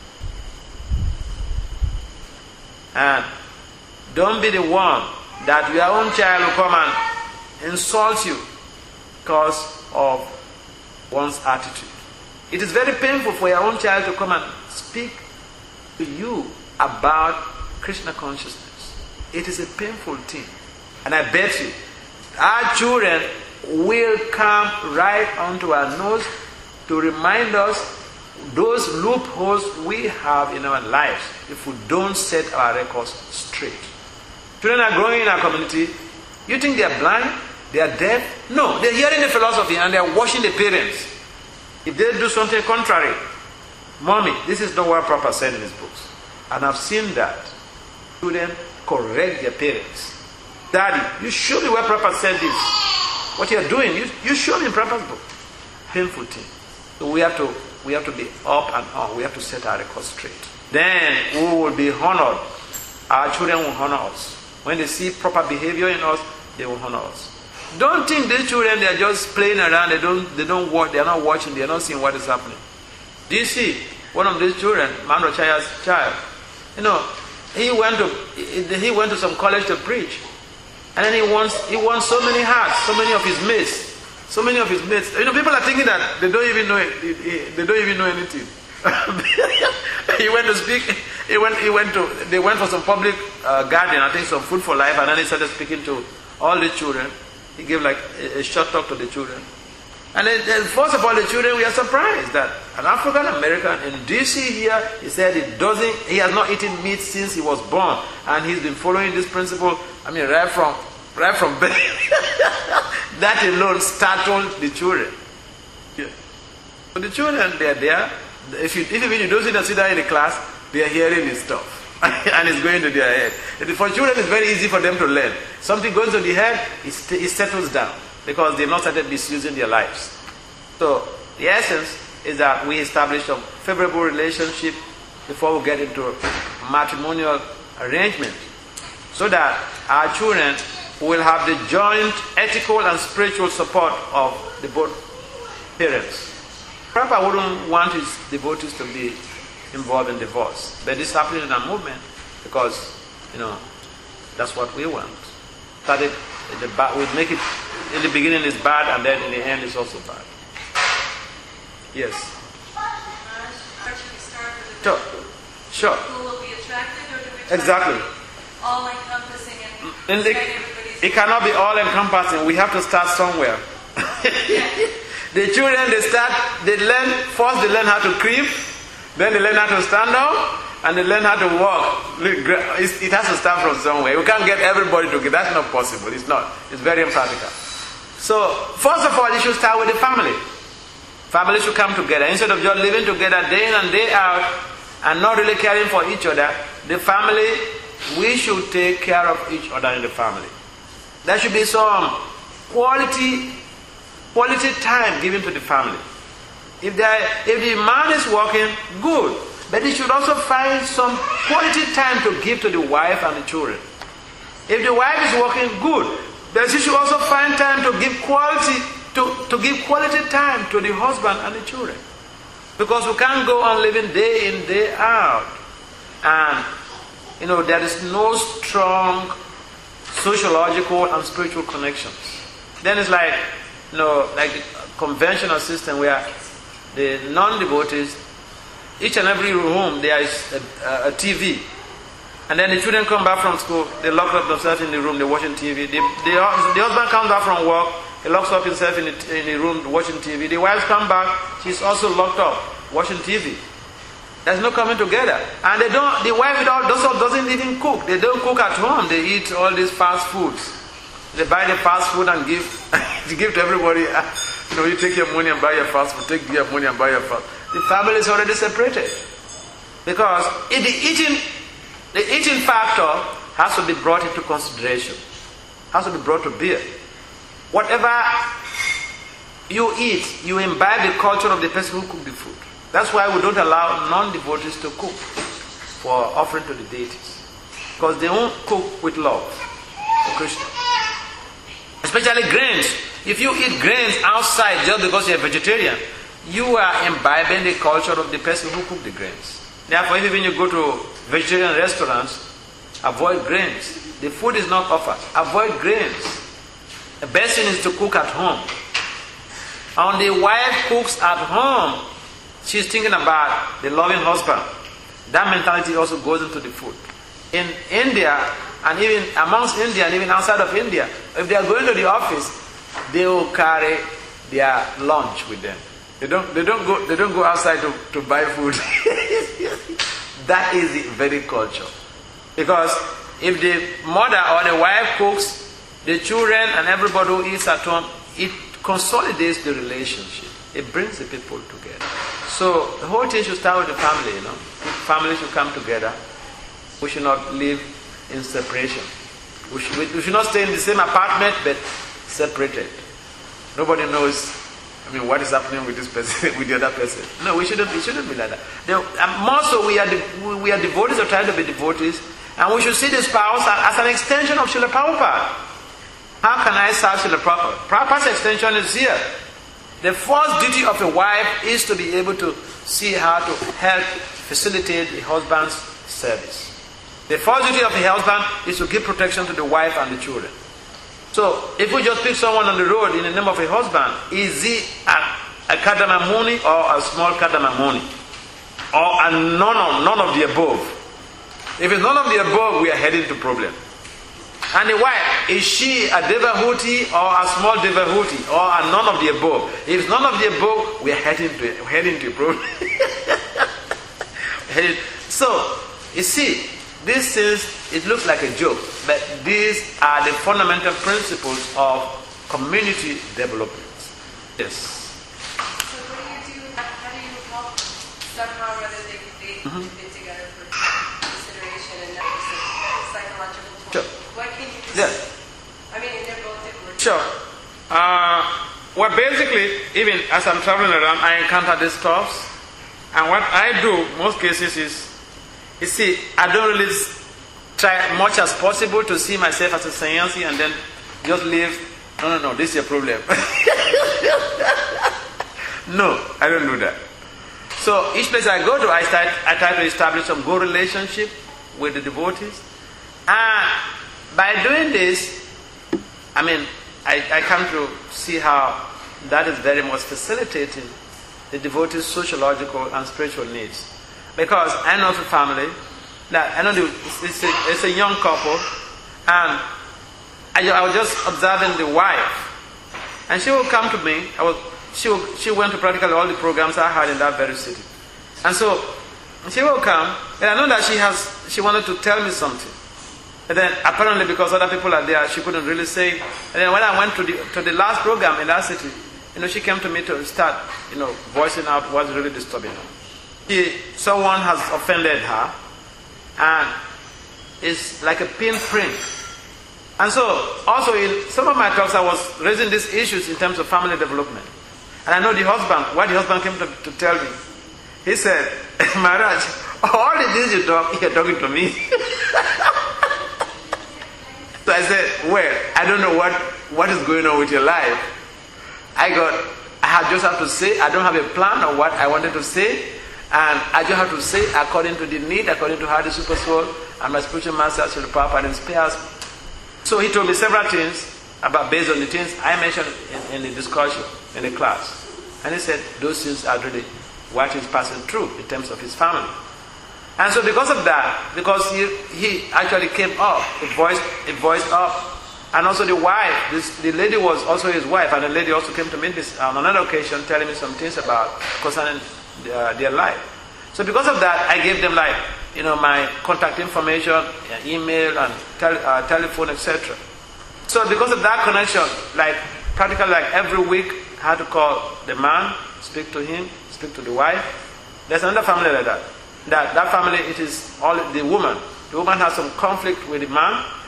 And don't be the one that your own child will come and insult you because of one's attitude. It is very painful for your own child to come and speak to you about Krishna consciousness. It is a painful thing. And I bet you, our children will come right onto our nose to remind us those loopholes we have in our lives if we don't set our records straight. Children are growing in our community. You think they are blind? They are deaf? No, they are hearing the philosophy and they are watching the parents. If they do something contrary, Mommy, this is not what Prabhupada said in his books. And I've seen that. Children correct their parents. Daddy, you show me where Prabhupada said this. What you are doing, you, you show me in Prabhupada's book. Painful thing. So we have to we have to be up and on. We have to set our records straight. Then we will be honored. Our children will honor us. When they see proper behavior in us, they will honor us. Don't think these children, they are just playing around. They don't they don't watch. They are not watching. They are not seeing what is happening. Do you see one of these children, Mandra Chaya's child? You know, he went to he went to some college to preach, and then he wants he won so many hearts, so many of his mates. So many of his mates, you know, people are thinking that they don't even know it, they don't even know anything. He went to speak. He went. He went to. They went for some public uh, garden. I think some food for life, and then he started speaking to all the children. He gave like a, a short talk to the children, and then, then first of all, the children were surprised that an African American in D C here, he said he doesn't. He has not eaten meat since he was born, and he's been following this principle. I mean, right from right from birth. That alone startled the children. Yeah. So the children, they are there. If you, even if you don't sit and sit down in the class, they are hearing this stuff. And it's going to their head. And for children, it's very easy for them to learn. Something goes to the head, it, st- it settles down. Because they've not started misusing their lives. So the essence is that we establish a favorable relationship before we get into matrimonial arrangement. So that our children will have the joint ethical and spiritual support of the both parents. Prabhupada wouldn't want his devotees to be involved in divorce. But this is happening in our movement because, you know, that's what we want. That it, the bad, we make it, in the beginning it's bad and then in the end it's also bad. Yes? Sure. Sure. Who will be attracted or do we Exactly. all-encompassing and, and they, it cannot be all-encompassing. We have to start somewhere. The children, they start, they learn, first they learn how to creep, then they learn how to stand up, and they learn how to walk. It has to start from somewhere. We can't get everybody to get, that's not possible. It's not. It's very impractical. So, first of all, you should start with the family. Families should come together. Instead of just living together day in and day out, and not really caring for each other, the family, we should take care of each other in the family. There should be some quality quality time given to the family. If, if the man is working, good. But he should also find some quality time to give to the wife and the children. If the wife is working, good. But she should also find time to give quality to, to give quality time to the husband and the children. Because we can't go on living day in, day out. And you know, there is no strong sociological and spiritual connections. Then it's like, you know, like the conventional system where the non-devotees, each and every room there is a, a T V. And then the children come back from school, they lock up themselves in the room, they're watching T V. The, the, the husband comes back from work, he locks up himself in the, in the room watching T V. The wife comes back, she's also locked up, watching T V. There's no coming together. And they don't, the wife also doesn't even cook. They don't cook at home. They eat all these fast foods. They buy the fast food and give, to give to everybody. You know, you take your money and buy your fast food. Take your money and buy your fast food. The family is already separated. Because if the eating, the eating factor has to be brought into consideration. has to be brought to bear. Whatever you eat, you imbibe the culture of the person who cooked the food. That's why we don't allow non-devotees to cook for offering to the deities. Because they won't cook with love for Krishna. Especially grains. If you eat grains outside just because you're a vegetarian, you are imbibing the culture of the person who cooked the grains. Therefore, even when you go to vegetarian restaurants, avoid grains. The food is not offered. Avoid grains. The best thing is to cook at home. And the wife cooks at home, she's thinking about the loving husband. That mentality also goes into the food. In India, and even amongst India and even outside of India, if they are going to the office, they will carry their lunch with them. They don't, they don't go, they don't go outside to, to buy food. That is the very culture. Because if the mother or the wife cooks, the children and everybody who eats at home, it consolidates the relationship. It brings the people together. So the whole thing should start with the family, you know. Families should come together. We should not live in separation. We should, we should not stay in the same apartment but separated. Nobody knows, I mean, what is happening with this person, with the other person. No, we shouldn't, we shouldn't be like that. Now, and more so, we are, de- we are devotees or trying to be devotees, and we should see the spouse as an extension of Srila Prabhupada. How can I serve Srila Prabhupada? Prabhupada's extension is here. The first duty of a wife is to be able to see how to help facilitate the husband's service. The first duty of a husband is to give protection to the wife and the children. So, if we just pick someone on the road in the name of a husband, is he a, a Kadamamuni or a small Kadamamuni? Or a none of, none of the above? If it's none of the above, we are heading to problem. And the wife, is she a Devahuti or a small Devahuti or a none of the above? If it's none of the above, we are heading to, heading to a problem. So, you see, this is, it looks like a joke, but these are the fundamental principles of community development. Yes. So what do you do, how do you help somehow or other they, they Mm-hmm. fit together for consideration and not just a psychological tool? Sure. What can you do? Yes. I mean, they're both different. Sure. Uh, well, basically, even as I'm traveling around, I encounter these stuffs. And what I do, most cases, is, you see, I don't really try much as possible to see myself as a sannyasi and then just leave. No, no, no, this is your problem. No, I don't do that. So each place I go to, I, start, I try to establish some good relationship with the devotees. And by doing this, I mean, I, I come to see how that is very much facilitating the devotees' sociological and spiritual needs. Because I know the family, that I know the, it's, a, it's a young couple, and I, I was just observing the wife, and she will come to me. I was, she will, she went to practically all the programs I had in that very city, and so she will come, and I know that she has she wanted to tell me something, and then apparently because other people are there, she couldn't really say. And then when I went to the to the last program in that city, you know, she came to me to start, you know, voicing out what's really disturbing her. She, someone has offended her, and it's like a pinprick. And so, also in some of my talks, I was raising these issues in terms of family development. And I know the husband, what the husband came to, to tell me, he said, Maharaj, all the things you talk, you're talking to me. So I said, well, I don't know what, what is going on with your life. I got, I just have to say, I don't have a plan of what I wanted to say, and I just have to say according to the need, according to how the Super Soul and my spiritual master Srila Prabhupada inspires. So he told me several things about based on the things I mentioned in, in the discussion, in the class. And he said those things are really what is passing through in terms of his family. And so because of that, because he, he actually came up, it voiced, it voiced up. And also the wife, this, the lady was also his wife, and the lady also came to me this, on another occasion telling me some things about concerning their, their life. So because of that, I gave them like, you know, my contact information, email and tel, uh, telephone, et cetera. So because of that connection, like practically like every week, I had to call the man, speak to him, speak to the wife. There's another family like that. That that family, it is all the woman. The woman has some conflict with the man,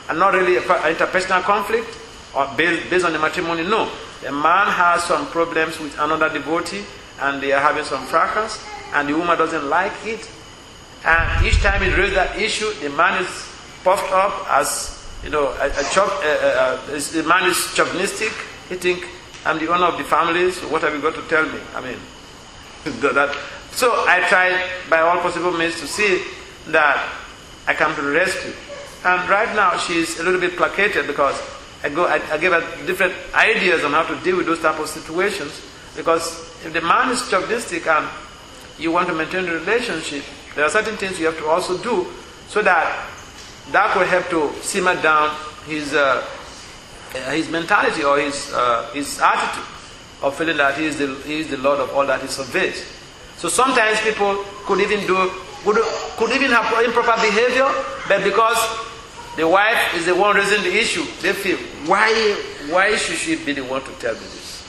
and not really an interpersonal conflict or based, based on the matrimony. No. The man has some problems with another devotee and they are having some fracas and the woman doesn't like it. And each time he raises that issue, the man is puffed up as, you know, a, a chop, uh, uh, uh, the man is chauvinistic. He thinks, I'm the owner of the family, so what have you got to tell me? I mean, that. So I tried by all possible means to see that I come to the rescue. And right now she's a little bit placated because I go, I, I give her different ideas on how to deal with those type of situations. Because if the man is chauvinistic and you want to maintain the relationship, there are certain things you have to also do so that that will help to simmer down his uh, his mentality or his uh, his attitude of feeling that he is the he is the Lord of all that he surveys. So sometimes people could even do could, could even have improper behavior, but because the wife is the one raising the issue, they feel, why why should she be the one to tell me this?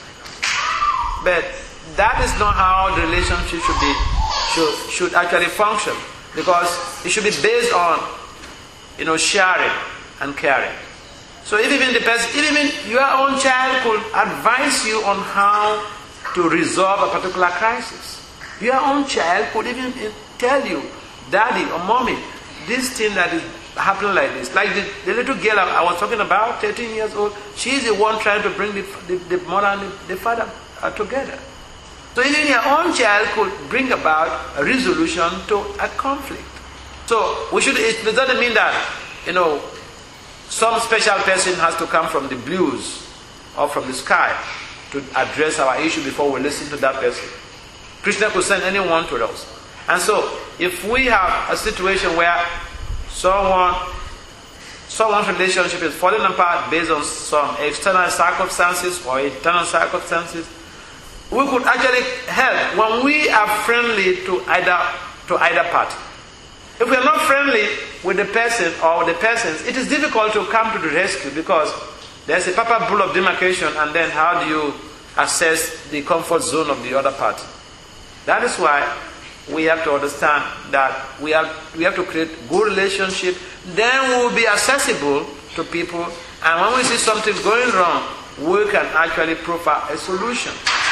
But that is not how the relationship should be should should actually function, because it should be based on, you know, sharing and caring. So if even the person, if even your own child could advise you on how to resolve a particular crisis, your own child could even tell you, Daddy or Mommy, this thing that is happening like this. Like the, the little girl I was talking about, thirteen years old, she's the one trying to bring the, the, the mother and the, the father uh, together. So even your own child could bring about a resolution to a conflict. So we should, it doesn't mean that, you know, some special person has to come from the blues or from the sky to address our issue before we listen to that person. Krishna could send anyone to us. And so, if we have a situation where someone, someone's relationship is falling apart based on some external circumstances or internal circumstances, we could actually help when we are friendly to either to either party. If we are not friendly with the person or the persons, it is difficult to come to the rescue because there's a proper rule of demarcation, and then how do you assess the comfort zone of the other party? That is why we have to understand that we have, we have to create good relationship. Then we will be accessible to people, and when we see something going wrong, we can actually provide a solution.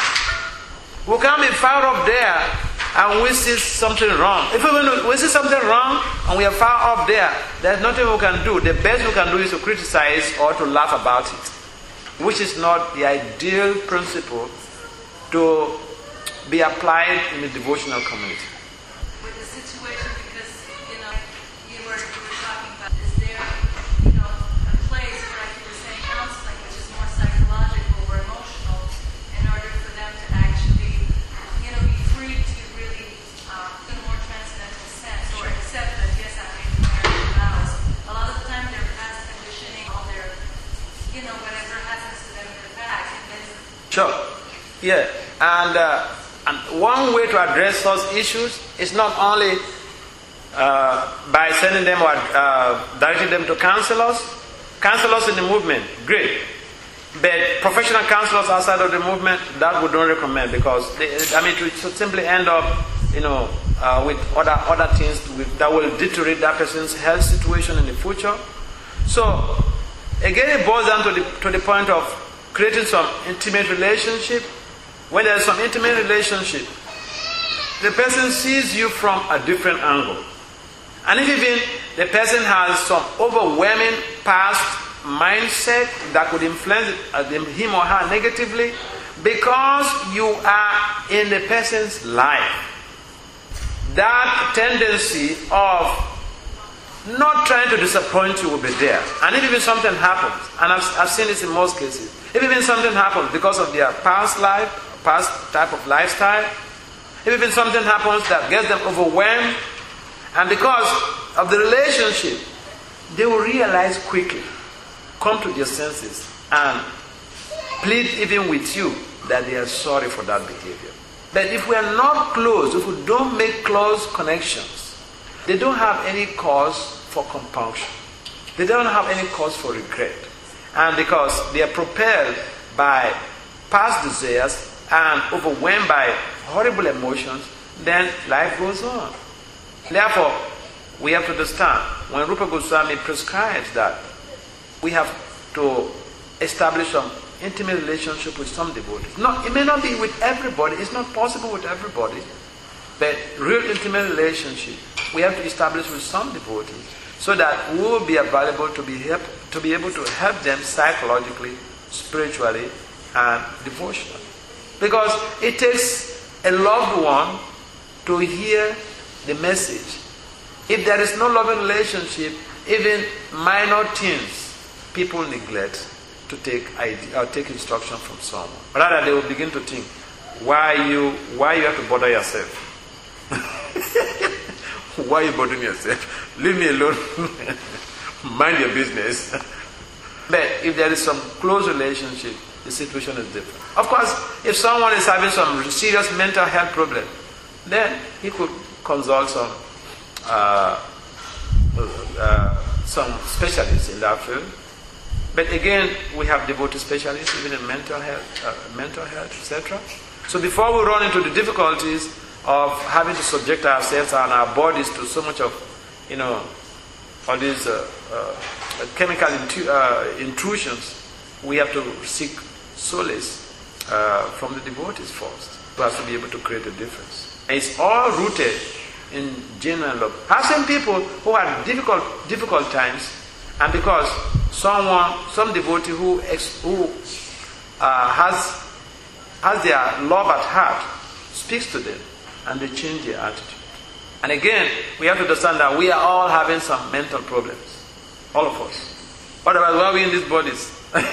We can't be far up there and we see something wrong. If we, we see something wrong and we are far up there, there's nothing we can do. The best we can do is to criticize or to laugh about it, which is not the ideal principle to be applied in the devotional community. With the situation, because, you know, you were, you were talking about, is there, you know, a place where, like you were saying, counseling, which is more psychological or emotional, in order for them to actually, you know, be free to really, um, in a more transcendental sense, or accept that, yes, I made marriage vows. A lot of the time, they're past conditioning, all their, you know, whatever happens to them in the past. And then, sure. Yeah. And, uh, And one way to address such issues is not only uh, by sending them or uh, directing them to counselors. Counselors in the movement, great. But professional counselors outside of the movement, that we don't recommend, because they, I mean, it would simply end up, you know, uh, with other other things with, that will deteriorate that person's health situation in the future. So again, it boils down to the to the point of creating some intimate relationship. When there is some intimate relationship, the person sees you from a different angle. And if even the person has some overwhelming past mindset that could influence him or her negatively, because you are in the person's life, that tendency of not trying to disappoint you will be there. And if even something happens, and I've, I've seen this in most cases, if even something happens because of their past life, past type of lifestyle, if even something happens that gets them overwhelmed, and because of the relationship, they will realize quickly, come to their senses, and plead even with you that they are sorry for that behavior. But if we are not close, if we don't make close connections, they don't have any cause for compunction. They don't have any cause for regret. And because they are propelled by past desires and overwhelmed by horrible emotions, then life goes on. Therefore, we have to understand, when Rupa Goswami prescribes that we have to establish some intimate relationship with some devotees. No, it may not be with everybody, it's not possible with everybody, but real intimate relationship we have to establish with some devotees so that we will be available to be help, to be able to help them psychologically, spiritually, and devotionally. Because it takes a loved one to hear the message. If there is no loving relationship, even minor things, people neglect to take idea, or take instruction from someone. Rather, they will begin to think, why you, why you have to bother yourself? Why are you bothering yourself? Leave me alone. Mind your business. But if there is some close relationship, the situation is different. Of course, if someone is having some serious mental health problem, then he could consult some uh, uh, some specialists in that field. But again, we have devotee specialists even in mental health, uh, mental health, et cetera. So before we run into the difficulties of having to subject ourselves and our bodies to so much of, you know, all these uh, uh, chemical intu- uh, intrusions, we have to seek solace uh, from the devotees first, for us to be able to create a difference. And it's all rooted in genuine love. I've seen people who had difficult, difficult times, and because someone, some devotee who ex, who uh, has has their love at heart speaks to them, and they change their attitude. And again, we have to understand that we are all having some mental problems, all of us. Otherwise, why are we in these bodies?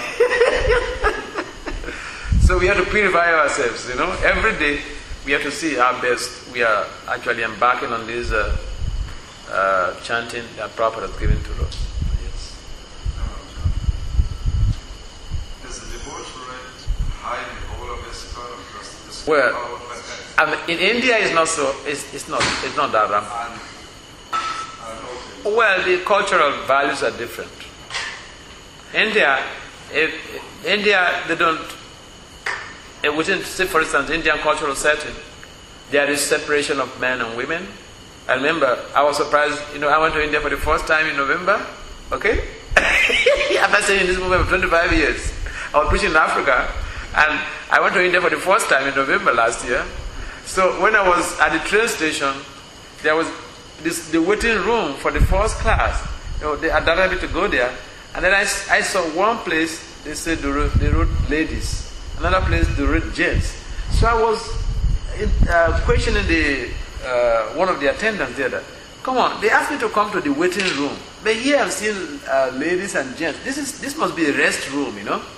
So we have to purify ourselves. You know, every day we have to see our best. We are actually embarking on this uh, uh, chanting that Prabhupada has given to us. Well, I mean, in India it's not so. It's, it's not. It's not that rampant. Well, the cultural values are different. India, if India, they don't. Within, say for instance, Indian cultural setting, there is separation of men and women. I remember, I was surprised. You know, I went to India for the first time in November. Okay, after staying in this movement for twenty-five years, I was preaching in Africa. And I went to India for the first time in November last year. So when I was at the train station, there was this the waiting room for the first class. You know, they adopted me to go there. And then I, I saw one place, they said they wrote, they wrote ladies. Another place, they wrote gents. So I was uh, questioning the uh, one of the attendants there that, come on, they asked me to come to the waiting room. But here I'm seeing uh, ladies and gents. This is this must be a rest room, you know.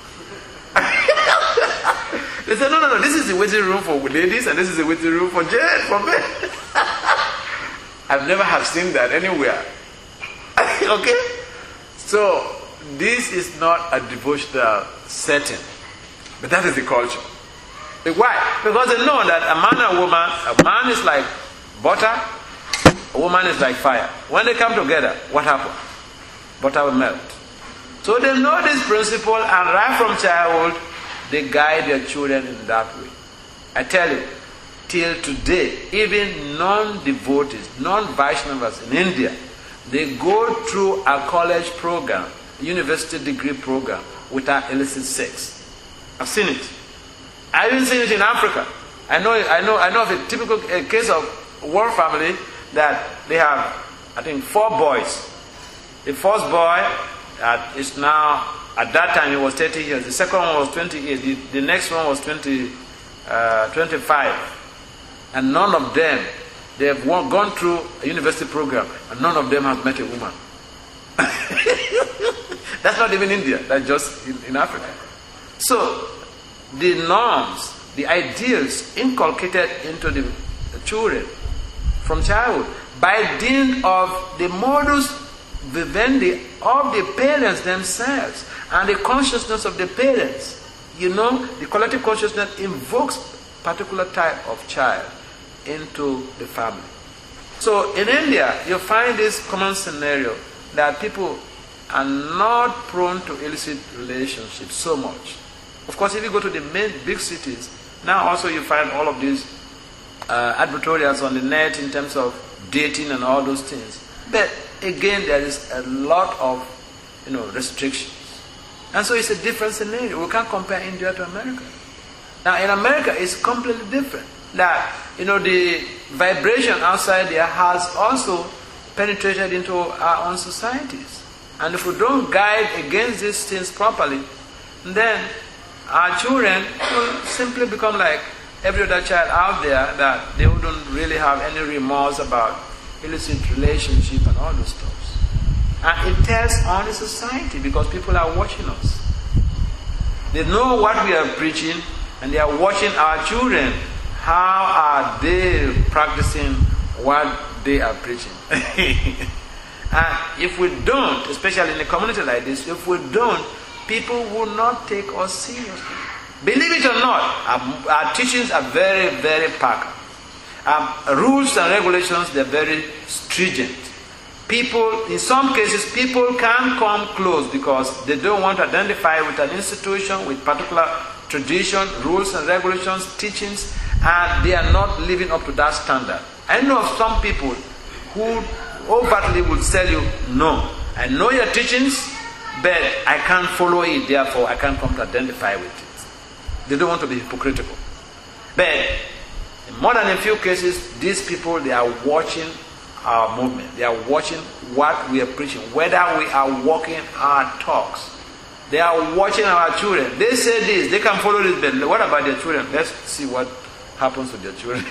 They said, no, no, no, this is the waiting room for ladies and this is the waiting room for gents, for men. I've never have seen that anywhere. Okay? So, this is not a devotional setting, but that is the culture. Why? Because they know that a man and a woman, a man is like butter, a woman is like fire. When they come together, what happens? Butter will melt. So they know this principle, and right from childhood, they guide their children in that way. I tell you, till today, even non-devotees, non-Vaishnavas in India, they go through a college program, a university degree program, without illicit sex. I've seen it. I've even seen it in Africa. I know, I know, I know of a typical a case of one family that they have, I think, four boys. The first boy uh, is now, at that time he was thirty years. The second one was twenty-eight. The, the next one was twenty, uh, twenty-five. And none of them, they have gone through a university program, and none of them have met a woman. That's not even India. That's just in, in Africa. So, the norms, the ideals inculcated into the, the children from childhood, by dint of the modus vivendi of the parents themselves and the consciousness of the parents. You know, the collective consciousness invokes particular type of child into the family. So in India, you find this common scenario that people are not prone to illicit relationships so much. Of course, if you go to the main big cities, now also you find all of these uh, advertorials on the net in terms of dating and all those things. But again, there is a lot of, you know, restrictions. And so it's a different scenario. We can't compare India to America. Now in America it's completely different. That, you know, the vibration outside there has also penetrated into our own societies. And if we don't guide against these things properly, then our children will simply become like every other child out there, that they wouldn't really have any remorse about illicit relationship and all those stuff. And it tells on the society because people are watching us. They know what we are preaching and they are watching our children. How are they practicing what they are preaching? And if we don't, especially in a community like this, if we don't, people will not take us seriously. Believe it or not, our, our teachings are very, very packed. Um, rules and regulations, they're very stringent. People, in some cases, people can't come close because they don't want to identify with an institution, with particular tradition, rules and regulations, teachings, and they are not living up to that standard. I know of some people who overtly will tell you, no, I know your teachings, but I can't follow it, therefore I can't come to identify with it. They don't want to be hypocritical. But in more than a few cases, these people, they are watching our movement. They are watching what we are preaching, whether we are walking our talks. They are watching our children. They say this, they can follow this, but what about their children? Let's see what happens with their children.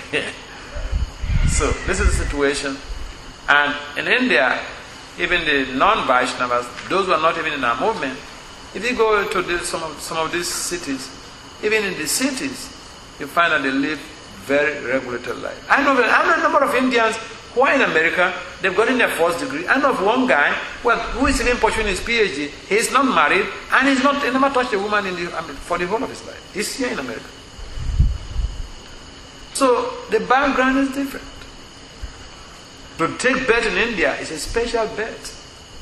So this is the situation. And in India, even the non-Vaishnavas, those who are not even in our movement, if you go to this, some, of, some of these cities, even in the cities, you find that they live very regulated life. I know, I know a number of Indians who are in America, they've gotten their first degree. I know of one guy, well, who is even pursuing his PhD. He's not married, and he's not, he never touched a woman in the, I mean, for the whole of his life. He's here in America. So the background is different. To take birth in India is a special birth.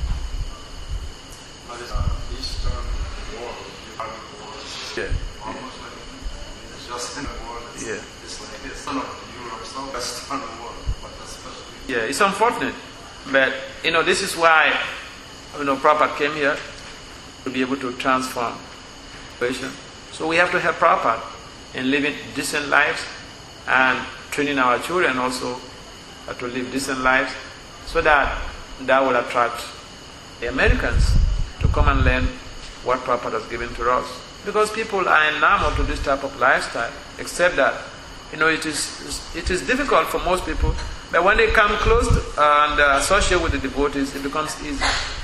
But it's uh, Eastern world, Yeah. almost like it's just in the world. It's, Yeah. it's like it's not Europe, it's not Western world, but especially. Yeah, it's unfortunate. But, you know, this is why, you know, Prabhupada came here to be able to transform the situation. So we have to help Prabhupada in living decent lives and training our children also to live decent lives, so that that will attract the Americans to come and learn what Prabhupada has given to us. Because people are enamored to this type of lifestyle, except that, you know, it is it is difficult for most people, but when they come close to, uh, and uh, associate with the devotees, it becomes easy.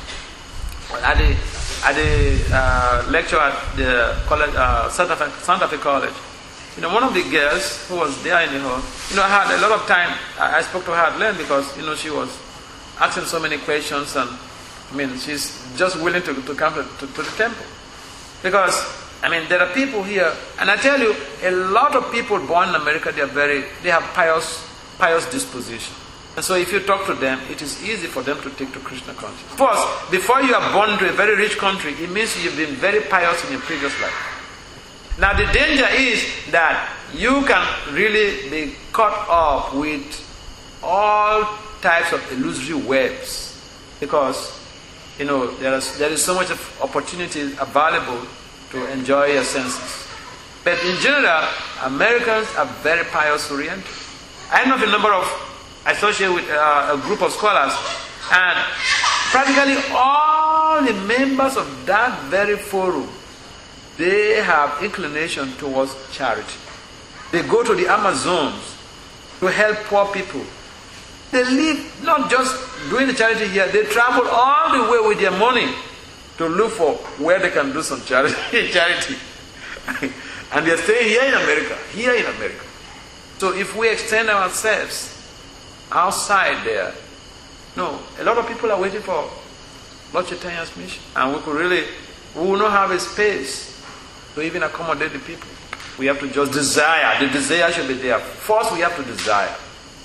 At the, at the uh, lecture at the college, uh, Santa Fe, Santa Fe College, you know, one of the girls who was there in the hall, you know, I had a lot of time, I, I spoke to her at length because, you know, she was asking so many questions, and, I mean, she's just willing to, to come to, to, to the temple. Because, I mean, there are people here, and I tell you, a lot of people born in America, they are very, they have pious, pious disposition. And so if you talk to them, it is easy for them to take to Krishna consciousness. First, before you are born into a very rich country, it means you've been very pious in your previous life. Now the danger is that you can really be caught up with all types of illusory webs, because, you know, there is, there is so much of opportunity available to enjoy your senses. But in general, Americans are very pious oriented. I know the number of, I associate with uh, a group of scholars, and practically all the members of that very forum, they have inclination towards charity. They go to the Amazons to help poor people. They live not just doing the charity here, they travel all the way with their money to look for where they can do some charity. charity. And they are staying here in America, here in America. So if we extend ourselves outside there, no, a lot of people are waiting for Lord Chaitanya's mission. And we could really, we will not have a space to even accommodate the people. We have to just desire. The desire should be there. First, we have to desire.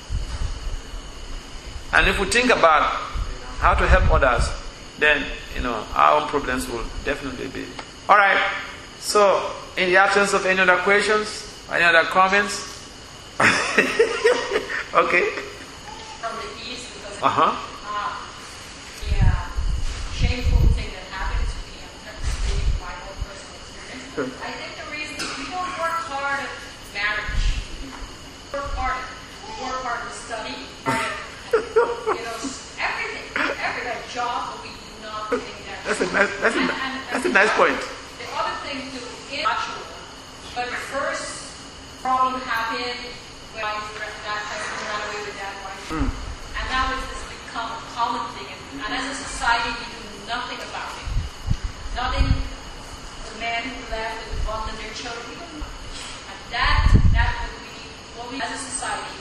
And if we think about how to help others, then, you know, our own problems will definitely be. Alright, so, in the absence of any other questions, any other comments? Okay. From the East, because Uh-huh. uh, the uh, shameful thing that happened to me, I'm reading my I think the reason we don't work hard at marriage. We work hard at work hard to study, hard at, you know, everything, every a job, but we do not think that. That's a nice, that's a, And- and- that's a nice point. The other thing too is natural. But first problem happened when I that person ran away with that wife. Mm. And now it's this become a common thing. And, and as a society we do nothing about it. Nothing the men who left with the woman and their children. And that that would be what we as a society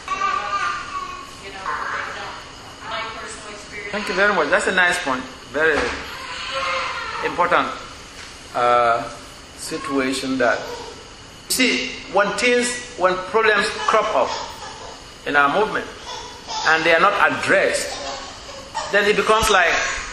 you know, they don't. My personal experience. Thank you very much. That's a nice point. Very important uh, situation that. See, when things, when problems crop up in our movement and they are not addressed, then it becomes like,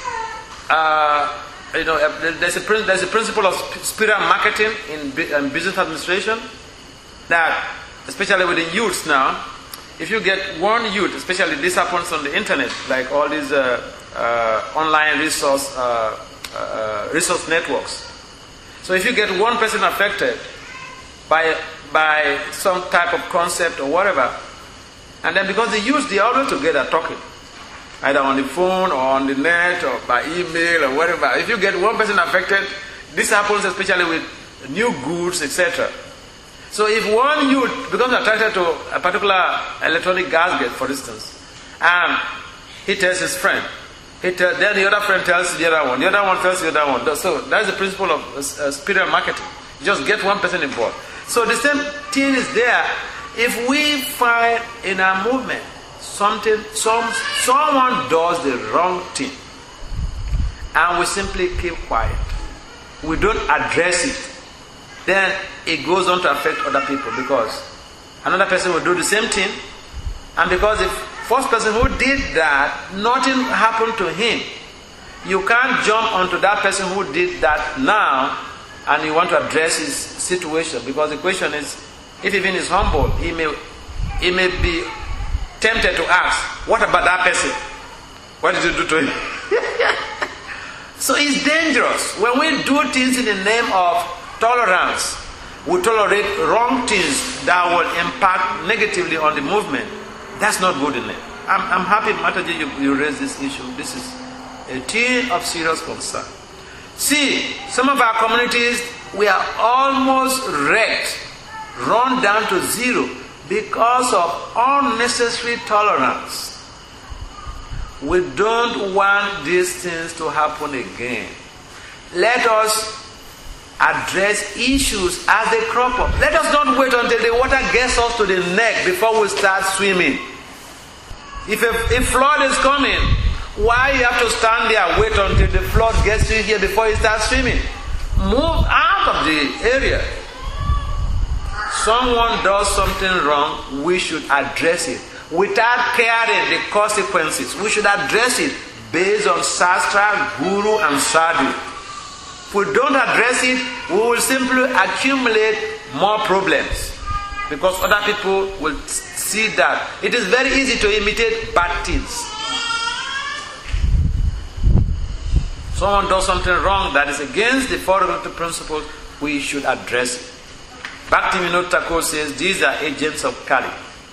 uh, you know, there's a, there's a principle of spiral marketing in, in business administration that, especially with the youths now, if you get one youth, especially this happens on the internet, like all these uh, uh, online resource uh, uh, resource networks. So if you get one person affected by by some type of concept or whatever, and then because the youth, they are always together talking, either on the phone or on the net or by email or whatever. If you get one person affected, this happens especially with new goods, et cetera. So if one youth becomes attracted to a particular electronic gadget, for instance, and he tells his friend, he tell, then the other friend tells the other one, the other one tells the other one. So that's the principle of uh, spiral marketing. You just get one person involved. So the same thing is there. If we find in our movement something, some someone does the wrong thing, and we simply keep quiet, we don't address it, then it goes on to affect other people, because another person will do the same thing, and because the first person who did that, nothing happened to him. You can't jump onto that person who did that now and you want to address his situation, because the question is, if even is humble, he may he may be tempted to ask, what about that person? What did you do to him? So it's dangerous. When we do things in the name of tolerance, we tolerate wrong things that will impact negatively on the movement. That's not good enough. I'm, I'm happy, Mataji, you, you raised this issue. This is a thing of serious concern. See, some of our communities, we are almost wrecked, run down to zero because of unnecessary tolerance. We don't want these things to happen again. Let us address issues as they crop up. Let us not wait until the water gets us to the neck before we start swimming. If a if flood is coming, why you have to stand there and wait until the flood gets you here before you start swimming? Move out of the area. Someone does something wrong, we should address it without caring the consequences. We should address it based on Shastra, Guru and Sadhu. If we don't address it, we will simply accumulate more problems, because other people will see that. It is very easy to imitate bad things. Someone does something wrong that is against the fundamental principles, we should address it. Bhaktivinoda Thakur says these are agents of Kali.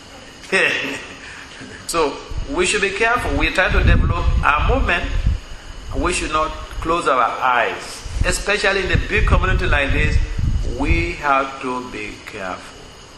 So we should be careful. We are trying to develop our movement. We should not close our eyes. Especially in a big community like this, we have to be careful.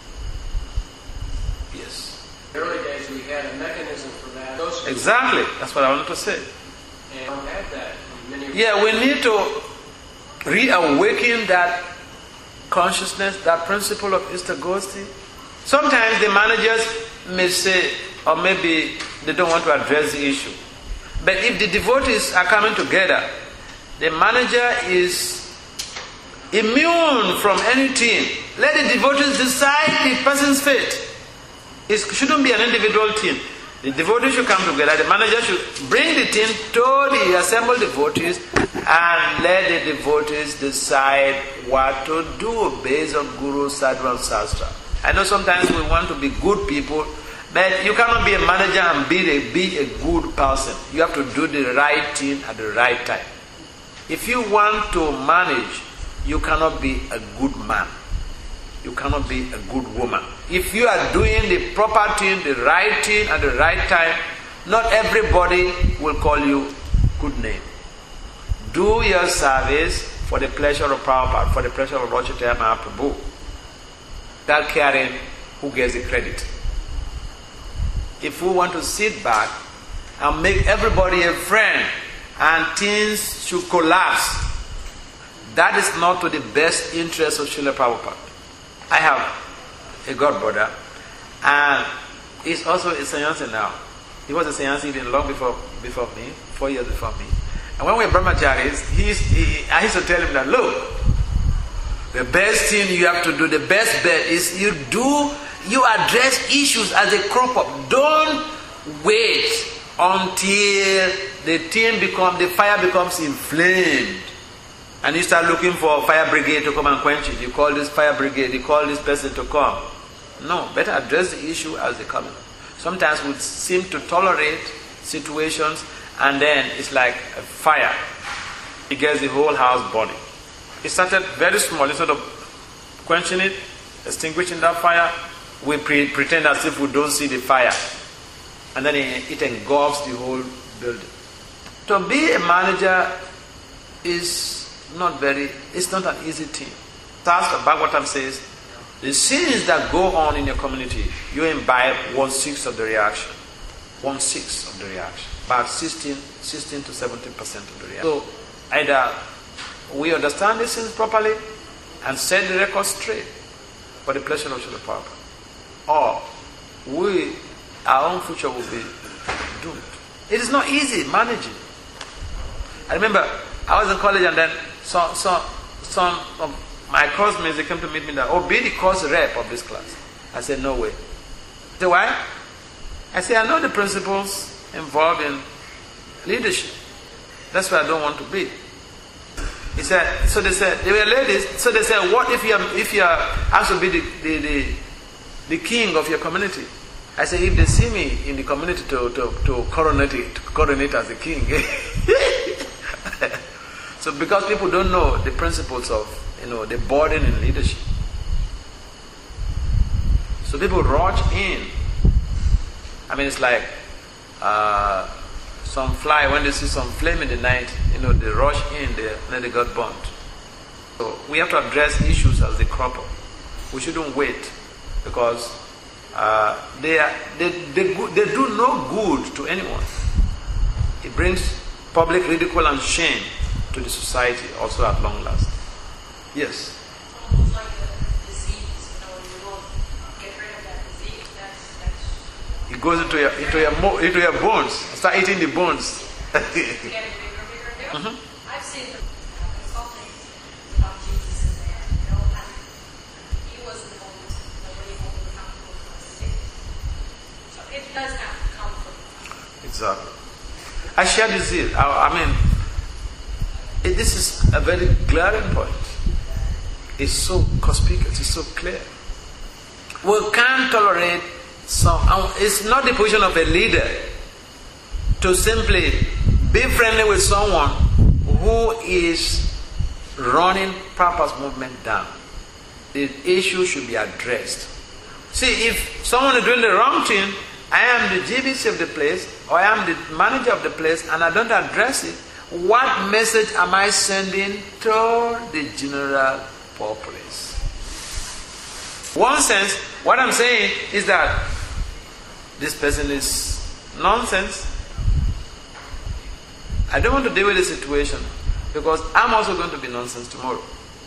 Yes. In the early days we had a mechanism for that. Those Exactly. That's what I wanted to say. and we had that in many Yeah, we need to reawaken that consciousness, that principle of Istagosti. Sometimes the managers may say, or maybe they don't want to address the issue. But if the devotees are coming together, the manager is immune from anything. Let the devotees decide the person's fate. It shouldn't be an individual thing. The devotees should come together. The manager should bring the team to the assembled devotees and let the devotees decide what to do based on Guru, Sadhu and Shastra. I know sometimes we want to be good people, but you cannot be a manager and be a, be a good person. You have to do the right thing at the right time. If you want to manage you cannot be a good man. You cannot be a good woman. If you are doing the proper thing, the right thing at the right time, not everybody will call you good name. Do your service for the pleasure of Prabhupada, for the pleasure of Lord Chaitanya Mahaprabhu. Without caring who gets the credit. If we want to sit back and make everybody a friend and things should collapse, that is not to the best interest of Srila Prabhupada. I have a godbrother, and he's also a sannyasi now. He was a sannyasi even long before before me, four years before me. And when we were brahmacharis, he, he, I used to tell him that, look, the best thing you have to do, the best bet is you do, you address issues as they crop up. Don't wait until the thing become, the fire becomes inflamed. And you start looking for a fire brigade to come and quench it. You call this fire brigade, you call this person to come. No, better address the issue as they come. Sometimes we seem to tolerate situations and then it's like a fire. It gets the whole house burning. It started very small. Instead of quenching it, extinguishing that fire, we pre- pretend as if we don't see the fire. And then it, it engulfs the whole building. To be a manager is not very, it's not an easy thing. Ask Bhagavatam says, the sins that go on in your community, you imbibe one-sixth of the reaction. One-sixth of the reaction. About sixteen, sixteen to seventeen percent of the reaction. So, either we understand these things properly and set the record straight for the pleasure of Srila Prabhupada, or we, our own future will be doomed. It is not easy managing. I remember I was in college and then some, some, some of my classmates, they came to meet me that, oh, be the course rep of this class. I said, no way. They said, why? I said, I know the principles involved in leadership. That's why I don't want to be. He said, so they said, they were ladies, so they said, what if you are, if you are asked to be the, the, the, the king of your community? I said, if they see me in the community to, to, to, coronate, to coronate as the king. So because people don't know the principles of, you know, the burden in leadership. So people rush in. I mean, it's like uh, some fly, when they see some flame in the night, you know, they rush in, they, then they got burnt. So we have to address issues as they crop up. We shouldn't wait, because uh, they, are, they, they, they do no good to anyone. It brings public ridicule and shame to the society also at long last. Yes? Almost like a disease, you know, you won't get rid of that disease. That's, that's it goes into your into your mo- into your bones. Start eating the bones. getting bigger, bigger, bigger. Mm-hmm. I've seen the consulting about Jesus in there, you know, and he wasn't only nobody only accountable for sick. So it does have to come from Exactly. I share this here. I, I mean, it, this is a very glaring point. It's so conspicuous, it's so clear. We can't tolerate some. It's not the position of a leader to simply be friendly with someone who is running Prabhupada's movement down. The issue should be addressed. See, if someone is doing the wrong thing, I am the G B C of the place, or I am the manager of the place, and I don't address it, what message am I sending to the general populace? One sense, what I'm saying is that this person is nonsense. I don't want to deal with the situation because I'm also going to be nonsense tomorrow.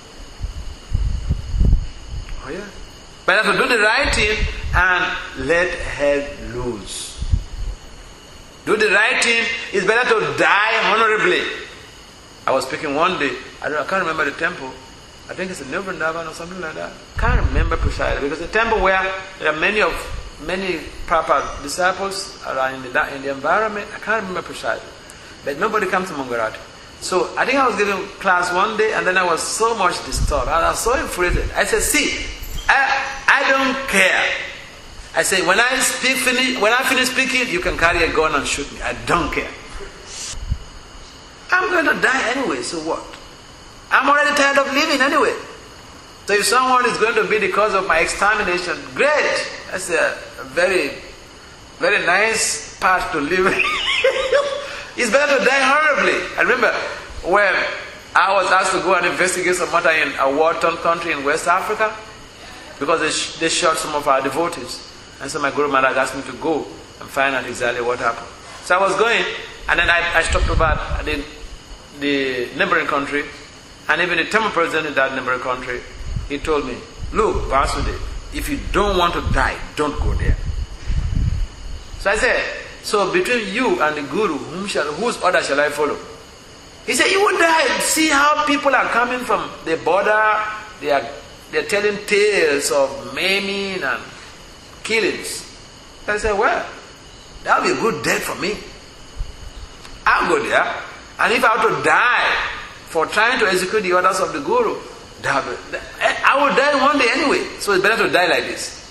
Oh yeah. But I have to do the right thing and let head loose. Do the right thing. It's better to die honorably. I was speaking one day. I, don't, I can't remember the temple. I think it's a New Vrindavan or something like that. Can't remember precisely because the temple where there are many of many proper disciples are in the in the environment. I can't remember precisely, but nobody comes to Mangarati. So I think I was giving class one day, and then I was so much disturbed. I was so infuriated. I said, "See, I I don't care." I say, when I speak finish, when I finish speaking, you can carry a gun and shoot me. I don't care. I'm going to die anyway. So what? I'm already tired of living anyway. So if someone is going to be the cause of my extermination, great. That's a very, very nice path to live. It's better to die horribly. I remember when I was asked to go and investigate some matter in a war-torn country in West Africa, because they, sh- they shot some of our devotees. And so my Guru Maharaj asked me to go and find out exactly what happened. So I was going, and then I, I stopped over at the, the neighboring country, and even the temple president in that neighboring country, he told me, look, Vasudeva, if you don't want to die, don't go there. So I said, so between you and the Guru, whom shall, whose order shall I follow? He said, you will die. See how people are coming from the border, they are they're telling tales of maiming and killings. So I said, well, that will be a good death for me. I'll go there. And if I have to die for trying to execute the orders of the Guru, I will die one day anyway. So it's better to die like this.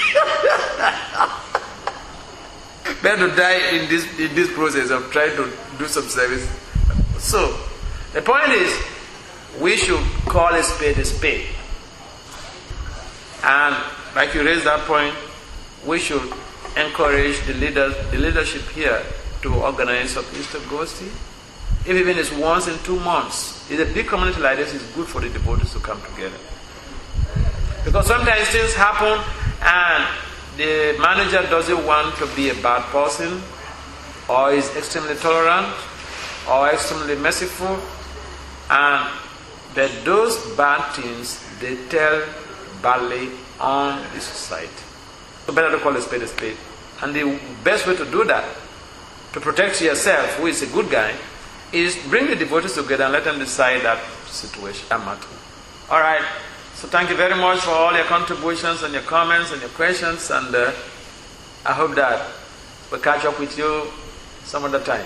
Better to die in this in this process of trying to do some service. So, the point is, we should call a spade a spade. And like you raised that point, we should encourage the leaders, the leadership here to organize a Easter Gosti. If even it's once in two months, it's a big community like this, it's good for the devotees to come together. Because sometimes things happen and the manager doesn't want to be a bad person, or is extremely tolerant, or extremely merciful, and that those bad things they tell badly on the society. So better to call a spade a spade. And the best way to do that, to protect yourself, who is a good guy, is bring the devotees together and let them decide that situation, that matter. Alright, so thank you very much for all your contributions and your comments and your questions, and uh, I hope that we'll catch up with you some other time.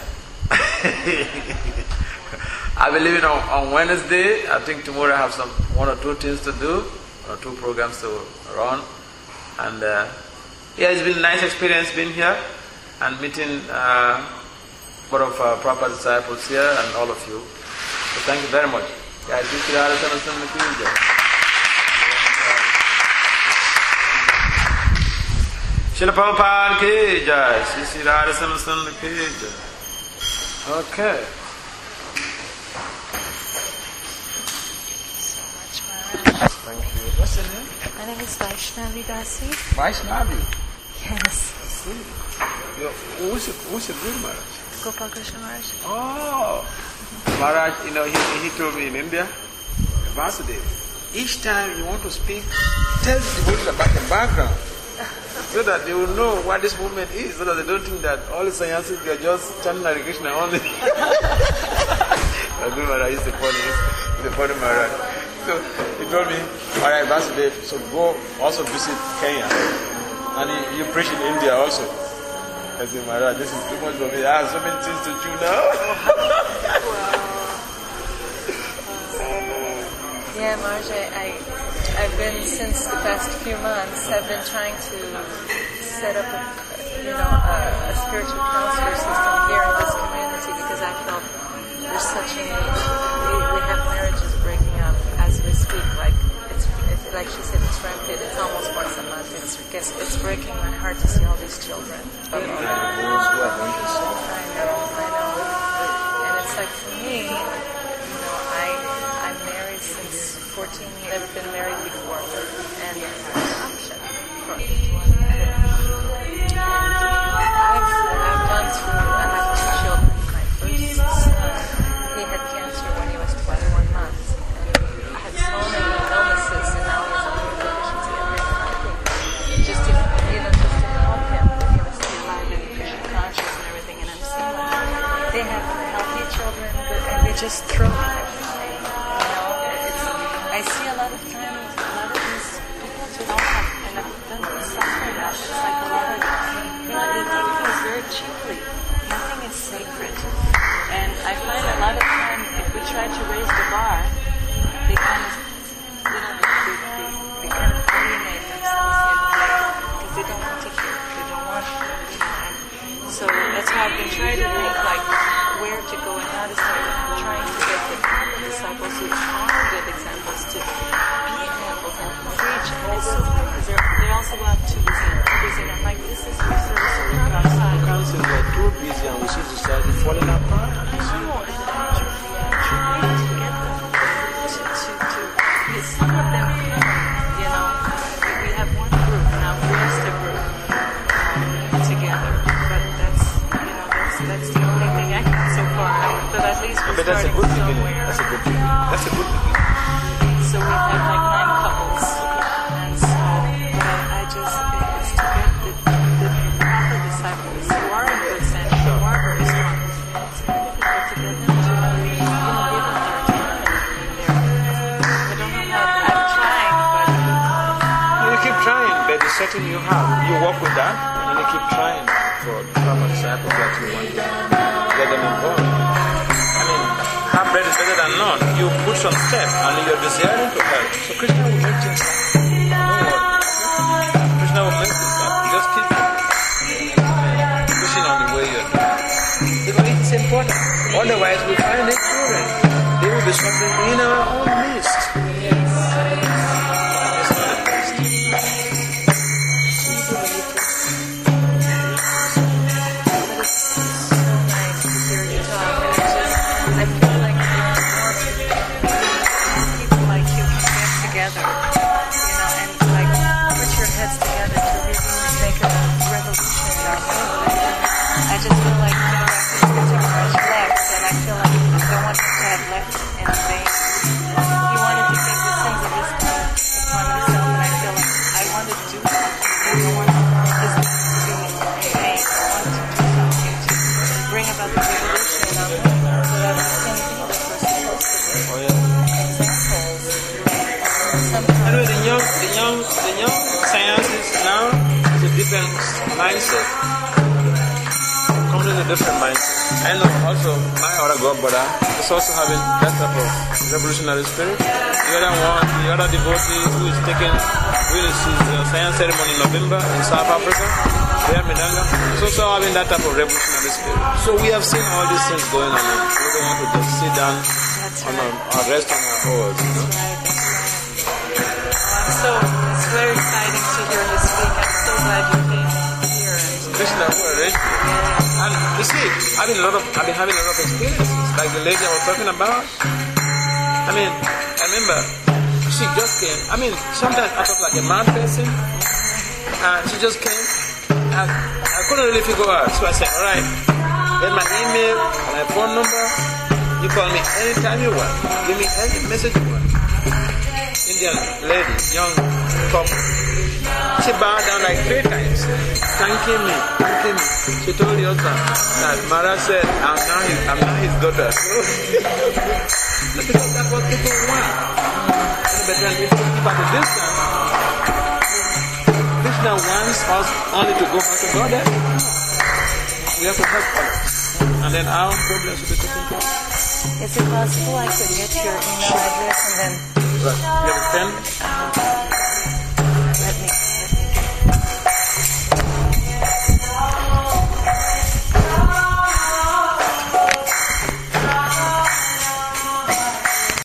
I'll be leaving on, on Wednesday. I think tomorrow I have some one or two things to do, one or two programs to run. And uh, yeah, it's been a nice experience being here and meeting uh, one of our proper disciples here and all of you. So thank you very much. Yeah, Srila Prabhupada ki jai, Sri Radha Swaminatha ki jai. Okay. Thank you. What's your name? My name is Vaishnavi Dasi. Vaishnavi? Yes. Yo, who's your, who's your Guru Maharaj? Gopal Krishna Maharaj. Oh, Maharaj, you know, he, he told me in India, Vasudeva, each time you want to speak, tell the devotees about the background, so that they will know what this movement is, so that they don't think that all the sannyasis are just chanting Hare Krishna only. Guru Maharaj is the funny, he's the funny Maharaj. So he told me, all right, Vasudeva, so go also visit Kenya, and you, you preach in India also. I said, Maharaj, this is too much for me. I have so many things to do now. Yeah, Maharaj, I, I, I've been, since the past few months, I've been trying to set up a, you know, a, a spiritual counselor system here in this community, because I felt there's such a need. We, we have marriages breaking up as we speak, like it's, it's like she said, it's rampant. It's almost once a month. It's, it's, it's breaking my heart to see all these children. I know, I know. And it's like for me, you know, I, I'm married since fourteen years. Never been married before. And it's an option. For, and I've, I've gone through, I have two children. My first son, he had cancer when he was twenty-one months. And I had so many illnesses, and now he's on deficiency everything. Just to, you know, just to help him, you know, stay alive and Krishna conscious and everything. And I'm seeing like they have healthy children, but and they just throw everything. You know, it's, I see a lot of times, a lot of these people just don't have, and I've done this suffering now. It's like a lot of, you know, they take things very cheaply. Nothing is sacred. And I find a lot of times, if we try to raise the bar, they kind of, you know, they, they, they kind of alienate themselves in a way, because they don't want to hear, they don't want, you know, and so that's why I've been trying to think, like, where to go and how to start. I'm trying to get the disciples who which is society falling apart. No, and actually, actually, we need to get them to, to, to, because some of them can, you know, we, we have one group now, we are the group um, together, but that's, you know, that's, that's the only thing I can so far, but at least we're But that's a starting good beginning. somewhere. That's a good beginning. That's a good beginning. So we have like nine couples, and so, but I, I just, it's to get the, the proper disciples who are in good standing, who are very strong. It's difficult to get them to, you know, give them their time in there. I don't know how, I've tried, but You keep trying, but the setting you have, you work with that, and you keep trying for proper disciples that you want to get them involved. I mean, half bread is better than none. You put some step, and you're desiring to help. So Krishna will make things happen. Don't worry. Krishna will make things happen. Just keep pushing on the way you're doing. Because it is important. Otherwise, we find it children. They will be suffering in our own midst. It's not the best. but it's so nice to hear you talk. And it's just, I feel like more people like you can get together, you know, and like put your heads together to really make a revolution in our world. I just feel like, you know, like Mister Maharaj left, and I feel like I don't want him to have left in vain. He wanted to get the sins of this kind upon himself, and I feel like I wanted to do something. I don't want his life to be in vain. I wanted to do something to bring about the revolution in our world so that we can be what we're supposed to be. Oh, yeah. Examples. Sometimes. Anyway, the young, the young, the young sciences now is a different mindset. Completely different mindset. I know also my other god brother is also having that type of revolutionary spirit. The other one, the other devotee who is taking really his uh, science ceremony in November in South Africa, there in Medanga, is also having that type of revolutionary spirit. So we have seen all these things going on. We don't want to just sit down That's on right. our, our rest on our oars, you know. Right, that's right. So it's very exciting to hear you speak. I'm so glad you came here. Krishna, who arranged it. And you see, I've been, a lot of, I've been having a lot of experiences, like the lady I was talking about. I mean, I remember she just came. I mean, sometimes I talk like a mad person, and she just came, and I couldn't really figure out. So I said, all right, here's my email, my phone number. You call me anytime you want. Give me any message you want. Indian lady, young couple. She bowed down like three times, thanking me, thanking me. She told the husband that Mara said, I'm now his, I'm now his daughter. Because that's what people want. But then if we keep at a distance, Krishna wants us only to go back to God. We have to help others. And then our problems will be taken care of. Is it possible I could get your email address and then Right. You have a pen? uh,